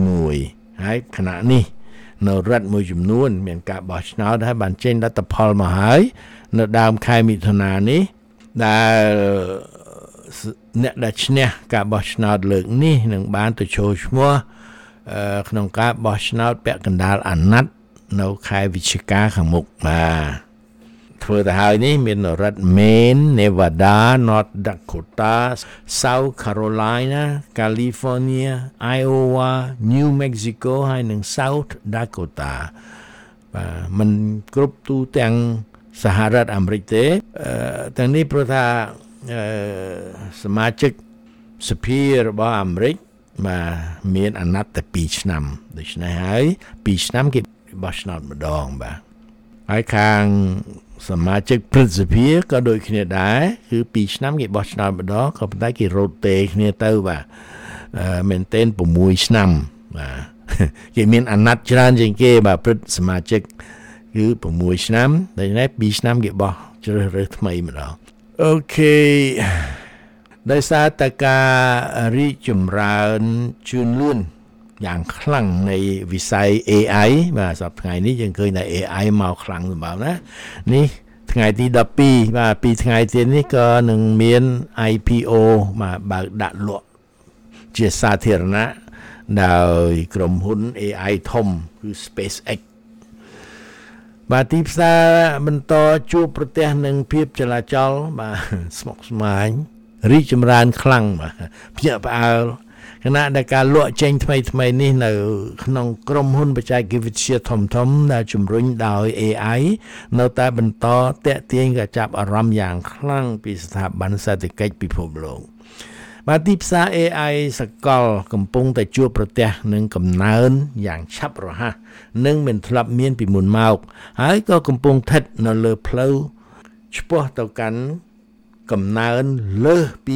1ហើយខណៈនេះនៅរដ្ឋមួយចំនួនមានការបោះឆ្នោតហើយបានចេញលទ្ធផលមកហើយនៅដើមខែមិថុនានេះដែលអ្នកដែលឈ្នះការបោះឆ្នោតលើកនេះនឹងបានទៅចូលឈ្មោះក្នុងការបោះឆ្នោតពាក់កណ្ដាលអាណត្តិនៅខែវិច្ឆិកាខាងមុខបាទធ្វើទៅហើយនេះមានរដ្ឋ Maine, Nevada, North Dakota, South Carolina, California, Iowa, New Mexico ហើយនិង South Dakota បាទมันគ្រប់ទូទាំងសហរដ្ឋអាមេរិកទេទាំងនេះព្រោះថាសមាជិកសភារបស់អាមេរិកបាទមានអាណត្តិតែ2ឆ្នាំដូច្នេះហើយ2ឆ្នាំគេបោះឆ្នោតម្ដងបាទហើយខាងសមាជិកព្រឹទ្ធសភាក៏ដូចគ្នាដែរគឺ2ឆ្នាំគេបោះឆ្នោតម្ដងក៏ប៉ុន្តែគេរ៉ូតេគ្នាទៅបាទមែនទែន6ឆ្នាំបាទគេមានអាណត្តិច្រើនជាងគេបាទព្រឹទ្ធសមាជិកគឺ6ឆ្នាំដូច្នេះ2ឆ្នាំគេបោះជ្រើសរើសថ្មីម្ដងអូខេដោយសារតែការរីកចម្រើនជឿនលឿនយ៉ាងខ្លាំងនៃវិស័យ AI បាទសប្តាហ៍នេះយើងឃើញថា AI មកខ្លាំងសម្បើមណានេះថ្ងៃទី12បាទពីថ្ងៃទៀតនេះក៏នឹងមាន IPO បាទបើកដាក់លក់ជាសាធារណៈដោយក្រុមហ៊ុន AI ធំគឺ SpaceX បាទទីផ្សារបន្តជួបប្រទះនឹងភាពចលាចលបាទស្មុគស្មាញរីកចម្រើនខ្លាំងបាទភ្ញាក់ផ្អើលខណៈដែលការលក់ចេញថ្មីនេះនៅក្នុងក្រុមហ៊ុនបច្ចេកវិទ្យាធំដែលជំរុញដោយ AI នៅតែបន្តតាក់ទាញការចាប់អារម្មណ៍យ៉ាងខ្លាំងពីស្ថាប័នសេដ្ឋកិច្ចពិភពលោកបាទទីផ្សារ AI សកលកំពុងតែជួបប្រទះនឹងកំណើនយ៉ាងឆាប់រហ័សនិងមិនធ្លាប់មានពីមុនមកហើយក៏កំពុងស្ថិតនៅលើផ្លូវឆ្ពោះទៅកាន់កំណើនលើសពី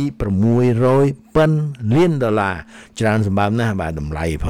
$600 លានច្រើនសម្បើមណាស់បាទតម្លៃផង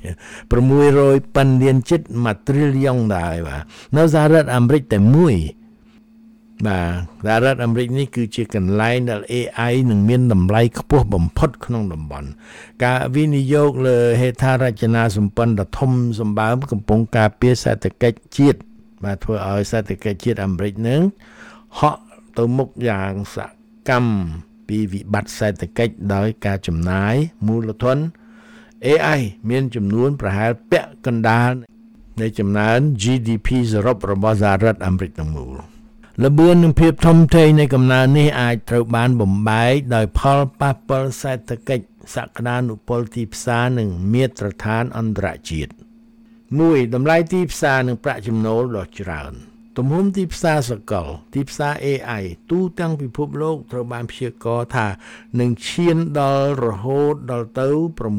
$600 លានជិត1 trillion ដែរបាទនៅសហរដ្ឋអាមេរិកតែមួយបាទសហរដ្ឋអាមេរិកនេះគឺជាកន្លែងដែល AI នឹងមានតម្លៃខ្ពស់បំផុតក្នុងតំបន់ការវិនិយោគលើហេដ្ឋារចនាសម្ព័ន្ធដ៏ធំសម្បើមកំពុងការពារសេដ្ឋកិច្ចជាតិបាទធ្វើឲ្យសេដ្ឋកិច្ចជាតិអាមេរិកនឹងហក់ទៅមុខយ៉ាងសកម្មពីវិបត្តិសេដ្ឋកិច្ចដោយការចំណាយមូលធន AI មានចំនួនប្រហែលពាក់កណ្ដាលនៃចំណាន GDP សរុបរបស់សហរដ្ឋអាមេរិកទាំងមូលល្បឿននិងភាពធំធេងនៃកំណើននេះអាចត្រូវបានបំបែកដោយផលប៉ះពាល់សេដ្ឋកិច្ចសក្តានុពលទីផ្សារនិងមាត្រដ្ឋានអន្តរជាតិ1តម្លៃទីផ្សារនិងប្រាក់ចំណូលដ៏ច្រើនទំហំទីផ្សារសកលទីផ្សារ AI ទូទាំងពិភពលោកត្រូវបានព្យាករណ៍ថានឹងឈានដល់រហូតដល់ទៅ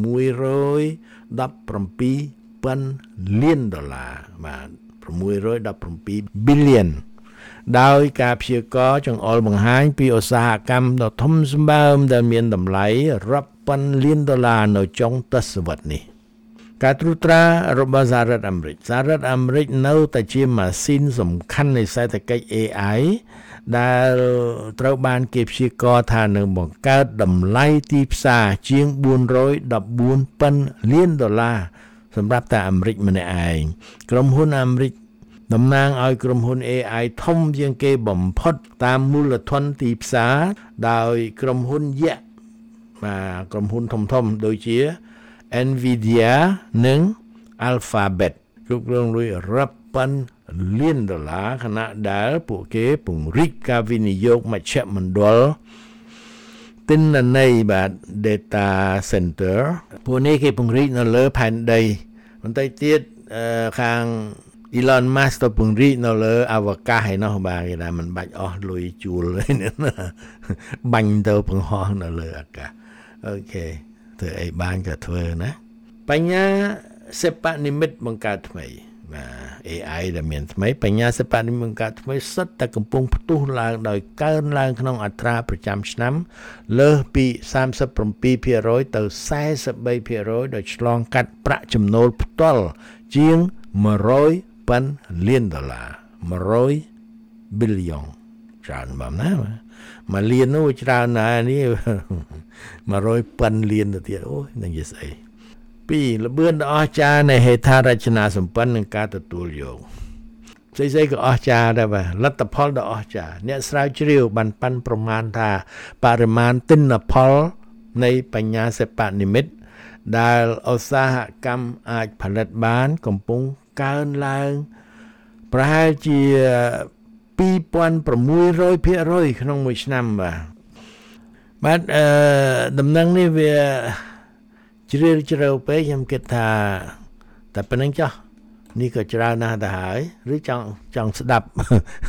$617 លានបាទ$617 billion ដោយការព្យាករណ៍ចង្អុលបង្ហាញពីឧស្សាហកម្មដ៏ធំសម្បើមដែលមានតម្លៃរាប់ពាន់លាន$នៅចុងទសវត្សរ៍នេះការត្រួតត្រារបស់សហរដ្ឋអាមេរិកនៅតែជាម៉ាស៊ីនសំខាន់នៃសេដ្ឋកិច្ច AI ដែលត្រូវបានគេព្យាករណ៍ថានឹងបង្កើតតម្លៃទីផ្សារជាង$414 លានសម្រាប់តែអាមេរិកម្នាក់ឯងក្រុមហ៊ុនអាមេរិកតំណាងឲ្យក្រុមហ៊ុន AI ធំជាងគេបំផុតតាមមូលធនទីផ្សារដោយក្រុមហ៊ុនយក្សបាទក្រុមហ៊ុនធំដូចជាNvidia និង Alphabet គ្រប់គ្រងលុយរាប់ពាន់លាន$ខណៈដែលពួកគេពង្រីកការវិនិយោគមជ្ឈមណ្ឌលទិន្នន័យបាទ data center ពួកនេះគេពង្រីកនៅលើផែនដីបន្តិចទៀតខាង Elon Musk ទៅពង្រីកនៅលើអវកាសឯណោះបាទគេថាមិនបាច់អស់លុយជួលទេបាញ់ទៅបង្ហោះនៅលើអាកាសអូខេធ្វើអីបានក៏ធ្វើណាបញ្ញាសិប្បនិម្មិតបង្កើតថ្មី AI ដែលមានថ្មីបញ្ញាសិប្បនិម្មិតការថ្មីសុទ្ធតែកំពុងផ្ទុះឡើងដោយកើនឡើងក្នុងអត្រាប្រចាំឆ្នាំលើសពី 37% ទៅ 43% ដោយឆ្លងកាត់ប្រាក់ចំណូលផ្ទាល់ជាង$100 លាន100 billion ច្រើនបំណា1លាននោះច្រើនណាស់នេះ100 លានទៅទៀតអូយនឹងនិយាយស្អី2ល្បឿនដ៏អស្ចារ្យនៃហេដ្ឋារចនាសម្ព័ន្ធនិងការទទួលយកស្អីក៏អស្ចារ្យដែរបាទលទ្ធផលដ៏អស្ចារ្យអ្នកស្រាវជ្រាវបានប៉ាន់ប្រមាណថាបរិមាណទិន្នផលនៃបញ្ញាសិប្បនិម្មិតដែលឧស្សាហកម្មអាចផលិតបានកំពុងកើនឡើងប្រហែលជា 2,600% ក្នុងមួយឆ្នាំបាទដំណឹងនេះវាជ្រាលពេកខ្ញុំគិតថាតែប៉ុណ្្នឹងចុះនេះក៏ច្រើនណាស់ទៅហើយឬចង់ស្ដាប់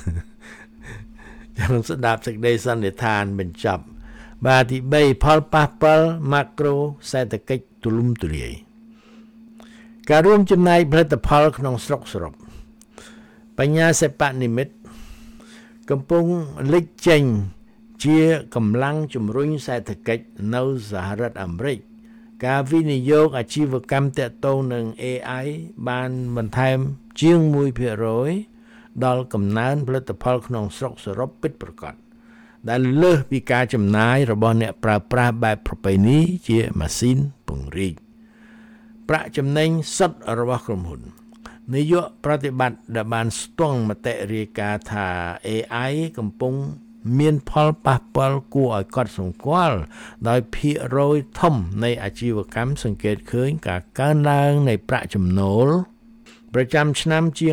សេចក្តីសន្និដ្ឋានបញ្ចប់បាទទី3ផលប៉ះពាល់ម៉ាក្រូសេដ្ឋកិច្ចទូលំទូលាយការរួមចំណែកផលិតផលក្នុងស្រុកសរុបបញ្ញាសិប្បនិម្មិតកំពុងលេចចេញជាកម្លាំងជំរុញសេដ្ឋកិច្ចនៅសហរដ្ឋអាមេរិកការវិនិយោគអាជីវកម្មទាក់ទងនឹង AI បានបន្ថែមជាង 1% ដល់កំណើនផលិតផលក្នុងស្រុកសរុបពិតប្រាកដដែលលើសពីការចំណាយរបស់អ្នកប្រើប្រាស់បែបប្រពៃណីជាម៉ាស៊ីនពង្រីកប្រាក់ចំណេញសុទ្ធរបស់ក្រុមហ៊ុននាយកប្រតិបត្តិដែលបានស្ទង់មតិរាយការណ៍ថា AI កំពុងមានផលប៉ះពាល់គួរឲ្យកត់សម្គាល់ដោយភាគរយធំនៃអាជីវកម្មសង្កេតឃើញការកើនឡើងនៃប្រាក់ចំណូលប្រចាំឆ្នាំជាង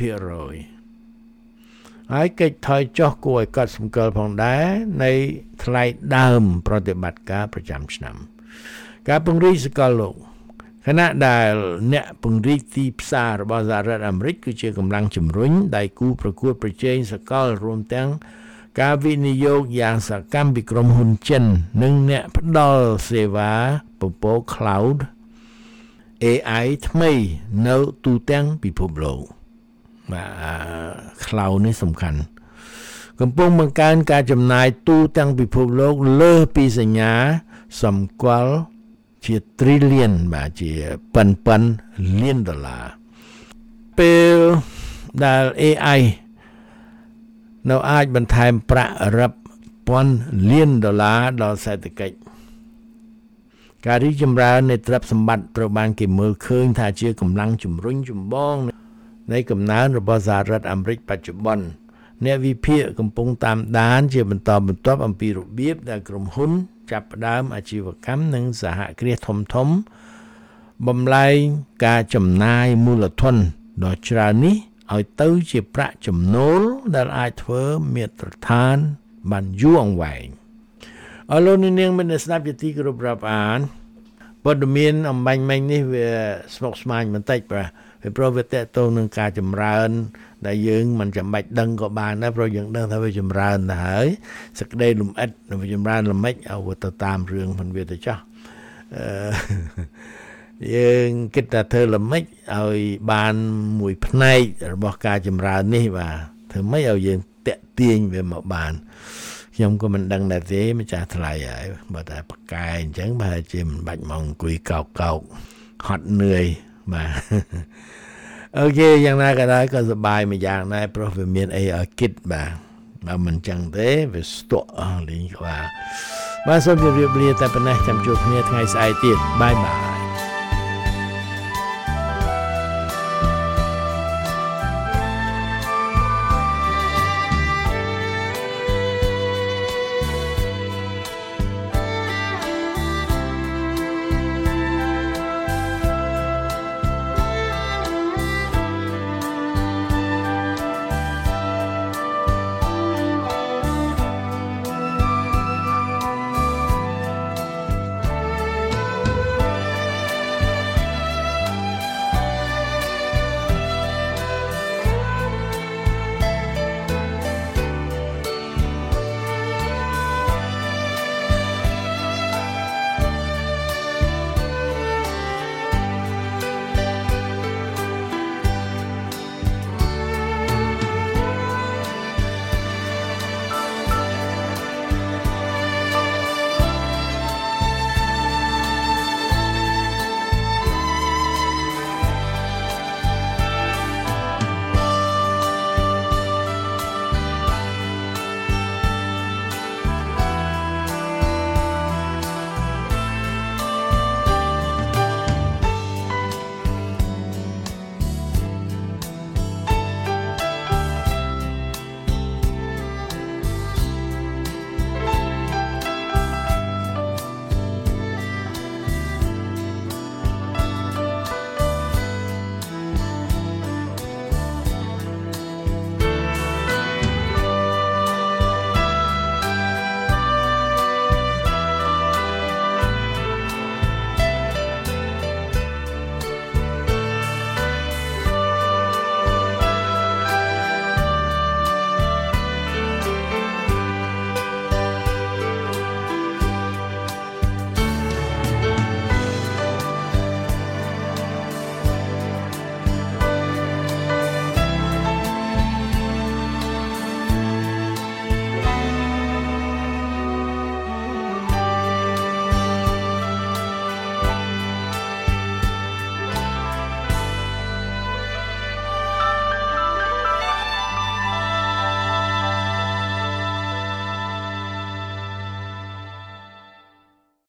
10% ហើយកិច្ចថយចុះគួរឲ្យកត់សម្គាល់ផងដែរនៃថ្លៃដើមប្រតិបត្តិការប្រចាំឆ្នាំការពង្រីកសកលលោកខណៈដែលអ្នកពង្រីកទីផ្សាររបស់សហរដ្ឋអាមេរិកគឺជាកម្លាំងជំរុញដៃគូប្រកួតប្រជែងសកលរួមទាំងការវិនិយោគយ៉ាងសកម្មពីក្រុមហ៊ុនចិននិងអ្នកផ្ដល់សេវាពពក Cloud AI ថ្មីនៅទូទាំងពិភពលោកបាទ Cloud នេះសំខាន់កំពុងបង្កើនការចំណាយទូទាំងពិភពលោកលើសពីសញ្ញាសម្គាល់ជា trillion បាទជាប៉ុនលានដុល្លារពេលដែល AI នៅអាចបន្ថែមប្រាក់រាប់ពាន់លានដុល្លារដល់សេដ្ឋកិច្ចការរីកចម្រើននៃទ្រព្យសម្បត្តិត្រូវបានគេមើលឃើញថាជាកម្លាំងជំរុញចម្បងនៃកំណើនរបស់សហរដ្ឋអាមេរិកបច្ចុប្បន្នអ្នកវិភាគកំពុងតាមដានជាបន្តបន្ទាប់អំពីរបៀបដែលក្រុមហ៊ុនចាប់ផ្ដើមអាជីវកម្មនិងសហគ្រាសធំបំលែងការចំណាយមូលធនដ៏ច្រើននេះឲ្យទៅជាប្រាក់ចំណូលដែលអាចធ្វើមាត្រដ្ឋានបានយូរអង្វែងអរលោកនាងមានស្ដាប់ជាទីគោរពរាប់អានព័ត៌មានអំបញ្ញមិញនេះវាស្មុគស្មាញបន្តិចបាទវាប្រវត្តិទៅនឹងការចម្រើនដែលយើងមិនចាំបាច់ដឹងក៏បានដែរព្រោះយើងដឹងថាវាចម្រើនទៅហើយសក្តីលំអិតវាចម្រើនល្មិចឲ្យទៅតាមរឿងផងវាទៅចោះយើងគិតថាធ្វើល្មិចឲ្យបានមួយផ្នែករបស់ការចម្រើននេះបាទធ្វើម៉េចឲ្យយើងតាក់ទាញវាមកបានខ្ញុំក៏មិនដឹងដែរទេម្ចាស់ថ្លៃហើយបើតែប្រកែអញ្ចឹងបើជាមិនបាច់មកអង្គុយកោកហត់នឿយបាទអូខេយ៉ាងណាក៏ដោយក៏សប្បាយមួយយ៉ាងដែរព្រោះវាមានអីឲ្យគិតបាទបើមិនចឹងទេវាស្ទក់លេងក្បាលបាទសូមជម្រាបលាតែប៉ុណ្ណេះចាំជួបគ្នាថ្ងៃស្អែកទៀតបាយបាយ